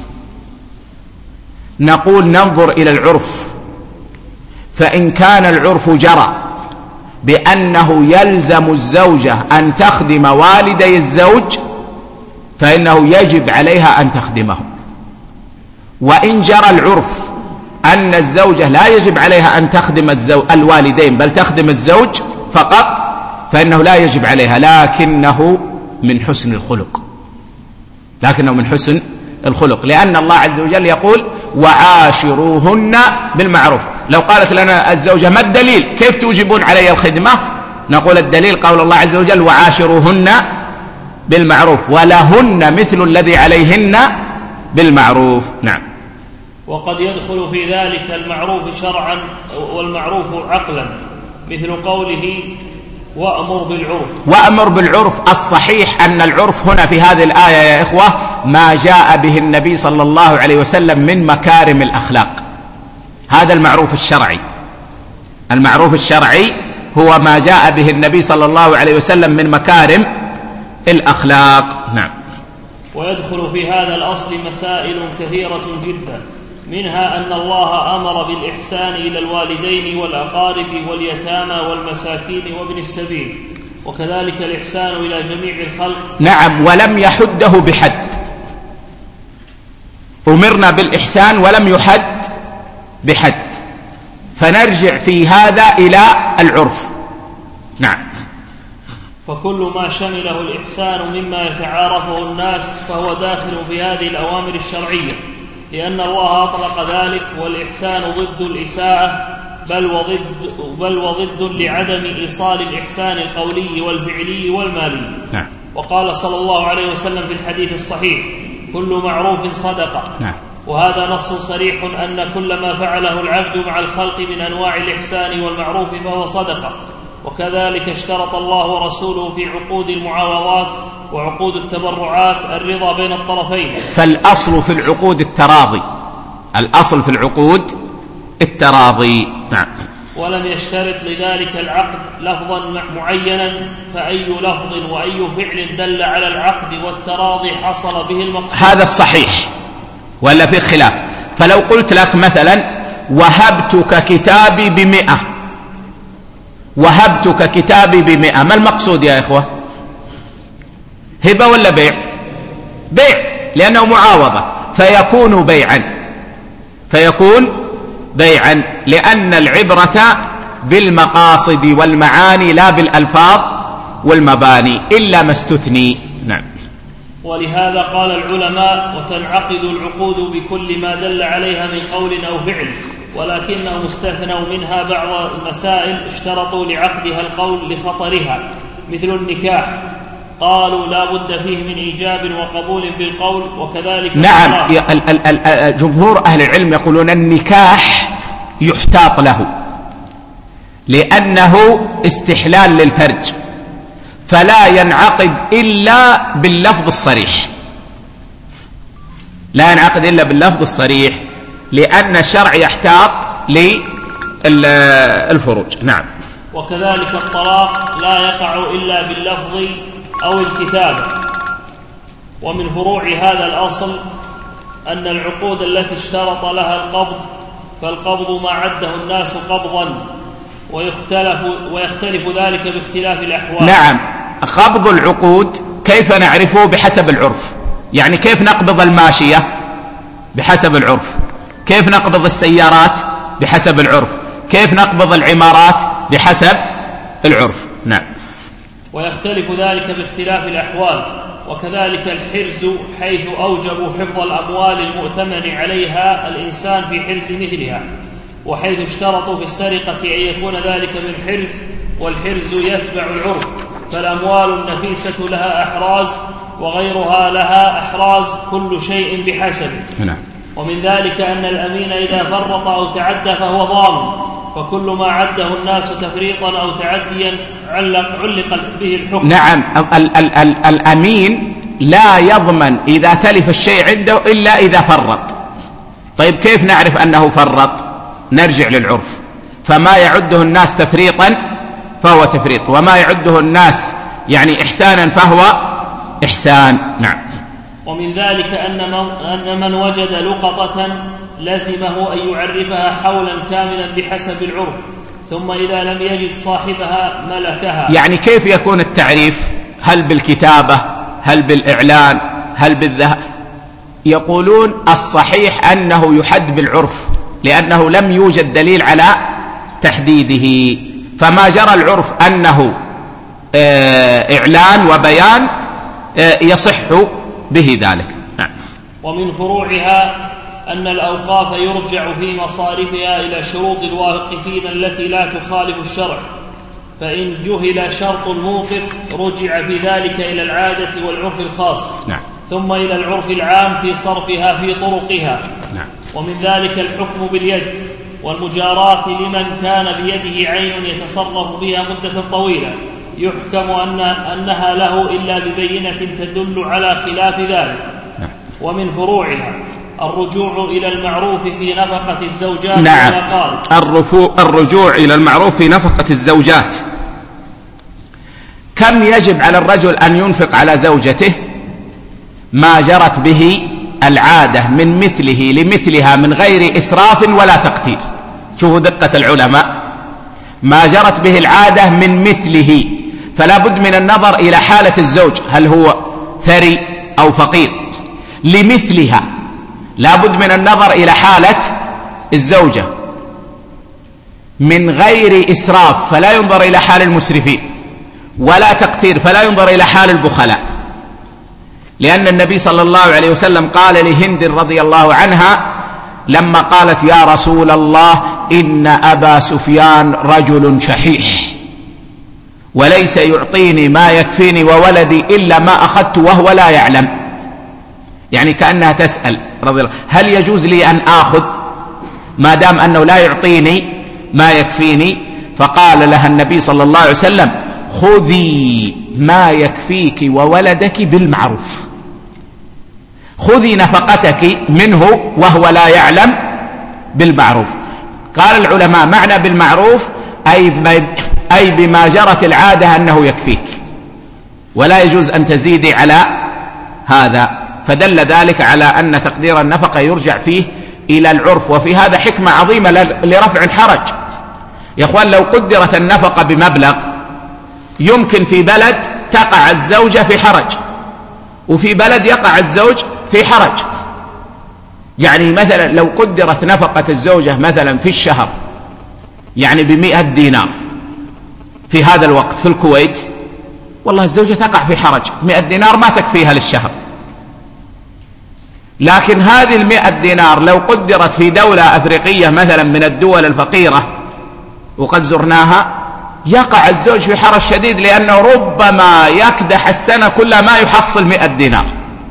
نقول: ننظر إلى العرف، فإن كان العرف جرى بأنه يلزم الزوجة أن تخدم والدي الزوج فإنه يجب عليها أن تخدمه. وإن جرى العرف أن الزوجة لا يجب عليها أن تخدم الوالدين بل تخدم الزوج فقط فإنه لا يجب عليها، لكنه من حسن الخلق، لكنه من حسن الخلق، لأن الله عز وجل يقول: وعاشروهن بالمعروف. لو قالت لنا الزوجة: ما الدليل كيف توجبون علي الخدمة؟ نقول: الدليل قول الله عز وجل: وعاشروهن بالمعروف ولهن مثل الذي عليهن بالمعروف. نعم. وقد يدخل في ذلك المعروف شرعا والمعروف عقلا، مثل قوله: وأمر بالعرف. وأمر بالعرف. الصحيح أن العرف هنا في هذه الآية يا إخوة ما جاء به النبي صلى الله عليه وسلم من مكارم الأخلاق، هذا المعروف الشرعي. المعروف الشرعي هو ما جاء به النبي صلى الله عليه وسلم من مكارم الأخلاق. نعم. ويدخل في هذا الأصل مسائل كثيرة جدا، منها أن الله أمر بالإحسان إلى الوالدين والأقارب واليتامى والمساكين وابن السبيل، وكذلك الإحسان إلى جميع الخلق. نعم. ولم يحده بحد، أمرنا بالإحسان ولم يحد بحد، فنرجع في هذا إلى العرف. نعم. فكل ما شمله الإحسان مما يتعارفه الناس فهو داخل في هذه الأوامر الشرعية، لأن الله أطلق ذلك، والإحسان ضد الإساءة، بل وضد, بل وضد لعدم إيصال الإحسان القولي والفعلي والمالي. نعم. وقال صلى الله عليه وسلم في الحديث الصحيح: كل معروف صدقة. نعم. وهذا نص صريح أن كل ما فعله العبد مع الخلق من أنواع الإحسان والمعروف فهو صدقة. وكذلك اشترط الله ورسوله في عقود المعاوضات وعقود التبرعات الرضا بين الطرفين. فالأصل في العقود التراضي، الأصل في العقود التراضي. نعم. ولم يشترط لذلك العقد لفظا معينا، فأي لفظ وأي فعل دل على العقد والتراضي حصل به المقصود. هذا الصحيح ولا في خلاف؟ فلو قلت لك مثلا وهبتك كتابي بمئة، وهبتك كتابي بمئة، ما المقصود يا إخوة؟ هبة ولا بيع؟ بيع، لأنه معاوضة، فيكون بيعا، فيكون بيعا، لأن العبرة بالمقاصد والمعاني لا بالألفاظ والمباني إلا ما استثني. نعم. ولهذا قال العلماء: وتنعقد العقود بكل ما دل عليها من قول أو فعل، ولكنهم استثنوا منها بعض المسائل اشترطوا لعقدها القول لخطرها، مثل النكاح، قالوا لا بد فيه من إيجاب وقبول بالقول، وكذلك نعم. جمهور أهل العلم يقولون النكاح يحتاط له لأنه استحلال للفرج، فلا ينعقد إلا باللفظ الصريح، لا ينعقد إلا باللفظ الصريح، لأن الشرع يحتاط للفروج. نعم. وكذلك الطلاق لا يقع إلا باللفظ أو الكتابة. ومن فروع هذا الأصل أن العقود التي اشترط لها القبض، فالقبض ما عده الناس قبضا، ويختلف, ويختلف ذلك باختلاف الأحوال. نعم. قبض العقود كيف نعرفه؟ بحسب العرف. يعني كيف نقبض الماشية؟ بحسب العرف. كيف نقبض السيارات؟ بحسب العرف. كيف نقبض العمارات؟ بحسب العرف. نعم. ويختلف ذلك باختلاف الأحوال. وكذلك الحرز، حيث أوجبوا حفظ الأموال المؤتمن عليها الإنسان في حرز مثلها، وحيث اشترطوا في السرقة أن يكون ذلك بالحرز، والحرز يتبع العرف، فالأموال النفيسة لها أحراز وغيرها لها أحراز، كل شيء بحسب. نعم. ومن ذلك أن الأمين إذا فرط أو تعدى فهو ضامن، فكل ما عده الناس تفريطا أو تعديا علق, علق به الحكم. نعم. ال ال ال الأمين لا يضمن إذا تلف الشيء عنده إلا إذا فرط. طيب كيف نعرف أنه فرط؟ نرجع للعرف، فما يعده الناس تفريطا فهو تفريط، وما يعده الناس يعني إحسانا فهو إحسان. نعم. ومن ذلك أن من, أن من وجد لقطة لزمه أن يعرفها حولا كاملا بحسب العرف، ثم إذا لم يجد صاحبها ملكها. يعني كيف يكون التعريف؟ هل بالكتابة؟ هل بالإعلان؟ هل بالذهب؟ يقولون الصحيح أنه يحد بالعرف، لأنه لم يوجد دليل على تحديده، فما جرى العرف أنه إعلان وبيان يصح به ذلك. نعم. ومن فروعها أن الأوقاف يرجع في مصارفها إلى شروط الواقفين التي لا تخالف الشرع، فإن جهل شرط الموقف رجع في ذلك إلى العادة والعرف الخاص. نعم. ثم إلى العرف العام في صرفها في طرقها. نعم. ومن ذلك الحكم باليد والمجاراة لمن كان بيده عين يتصرف بها مدة طويلة، يحكم أن أنها له إلا ببينة تدل على خلاف ذلك. نعم. ومن فروعها الرجوع إلى المعروف في نفقة الزوجات. نعم. الرجوع إلى المعروف في نفقة الزوجات. كم يجب على الرجل أن ينفق على زوجته؟ ما جرت به العادة من مثله لمثلها من غير إسراف ولا تقتير. شوفوا دقة العلماء، ما جرت به العادة من مثله، فلا بد من النظر إلى حالة الزوج، هل هو ثري أو فقير. لمثلها لا بد من النظر إلى حالة الزوجة من غير إسراف، فلا ينظر إلى حال المسرفين، ولا تقتير، فلا ينظر إلى حال البخلاء، لأن النبي صلى الله عليه وسلم قال لهند رضي الله عنها لما قالت يا رسول الله إن أبا سفيان رجل شحيح وليس يعطيني ما يكفيني وولدي إلا ما أخذت وهو لا يعلم، يعني كأنها تسأل رضي الله هل يجوز لي أن آخذ ما دام أنه لا يعطيني ما يكفيني؟ فقال لها النبي صلى الله عليه وسلم خذي ما يكفيك وولدك بالمعروف، خذي نفقتك منه وهو لا يعلم بالمعروف. قال العلماء معنى بالمعروف أي بما جرت العادة أنه يكفيك ولا يجوز أن تزيدي على هذا، فدل ذلك على أن تقدير النفقة يرجع فيه إلى العرف. وفي هذا حكمة عظيمة لرفع الحرج. يا أخوان، لو قدرت النفقة بمبلغ يمكن في بلد تقع الزوجة في حرج وفي بلد يقع الزوج في حرج. يعني مثلا لو قدرت نفقة الزوجة مثلا في الشهر يعني بمئة دينار في هذا الوقت في الكويت، والله الزوجة تقع في حرج، مئة دينار ما تكفيها للشهر. لكن هذه المئة دينار لو قدرت في دولة أفريقية مثلا من الدول الفقيرة وقد زرناها، يقع الزوج في حرج شديد، لأنه ربما يكدح السنة كلها ما يحصل مئة دينار.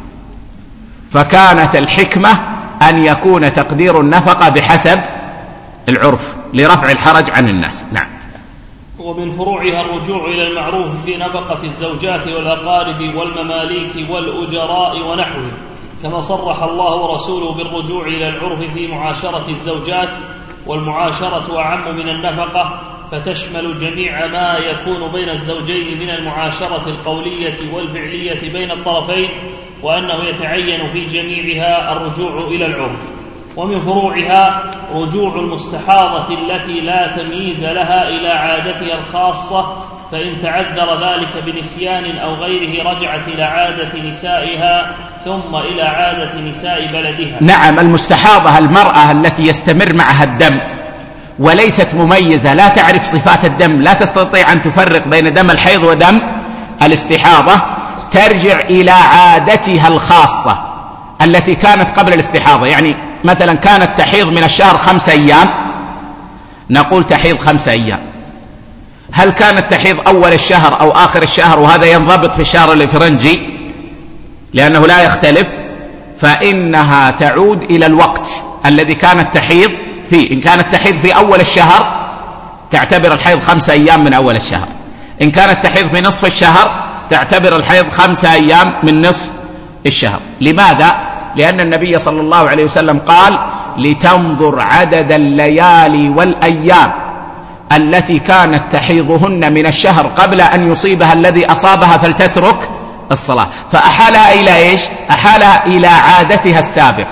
فكانت الحكمة أن يكون تقدير النفقة بحسب العرف لرفع الحرج عن الناس. نعم. ومن فروعها الرجوع إلى المعروف في نفقة الزوجات والأقارب والمماليك والأجراء ونحوه، كما صرح الله ورسوله بالرجوع إلى العرف في معاشرة الزوجات، والمعاشرة أعم من النفقة فتشمل جميع ما يكون بين الزوجين من المعاشرة القولية والفعلية بين الطرفين، وأنه يتعين في جميعها الرجوع إلى العرف. ومن فروعها رجوع المستحاضة التي لا تمييز لها إلى عادتها الخاصة، فإن تعذر ذلك بنسيان أو غيره رجعت إلى عادة نسائها ثم إلى عادة نساء بلدها. نعم، المستحاضة المرأة التي يستمر معها الدم وليست مميزة، لا تعرف صفات الدم، لا تستطيع أن تفرق بين دم الحيض ودم الاستحاضة، ترجع إلى عادتها الخاصة التي كانت قبل الاستحاضة. يعني مثلا كانت تحيض من الشهر خمسة أيام، نقول تحيض خمسة أيام. هل كانت تحيض أول الشهر أو آخر الشهر؟ وهذا ينضبط في الشهر الإفرنجي لأنه لا يختلف، فإنها تعود إلى الوقت الذي كانت تحيض فيه. إن كانت تحيض في أول الشهر تعتبر الحيض خمسة أيام من أول الشهر، إن كانت تحيض في نصف الشهر تعتبر الحيض خمسة أيام من نصف الشهر. لماذا؟ لأن النبي صلى الله عليه وسلم قال لتنظر عدد الليالي والأيام التي كانت تحيضهن من الشهر قبل أن يصيبها الذي أصابها فلتترك الصلاة، فأحالها إلى إيش؟ أحالها إلى عادتها السابقة.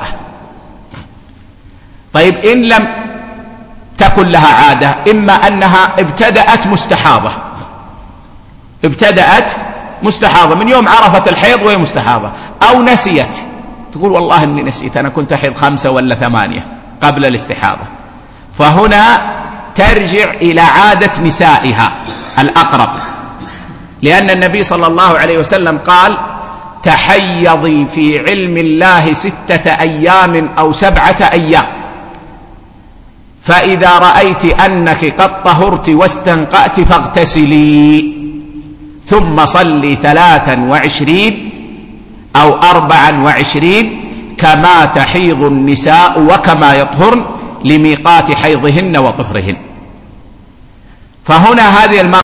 طيب إن لم تكن لها عادة، إما أنها ابتدأت مستحاضة ابتدأت مستحاضة من يوم عرفت الحيض وهي مستحاضة، أو نسيت، تقول والله إني نسيت، أنا كنت أحيض خمسة ولا ثمانية قبل الاستحاضة، فهنا ترجع إلى عادة نسائها الأقرب، لأن النبي صلى الله عليه وسلم قال تحيضي في علم الله ستة أيام أو سبعة أيام، فإذا رأيت أنك قد طهرت واستنقأت فاغتسلي ثم صلي ثلاثا وعشرين أو أربعا وعشرين كما تحيض النساء وكما يطهرن لميقات حيضهن وطهرهن. فهنا هذه المرأة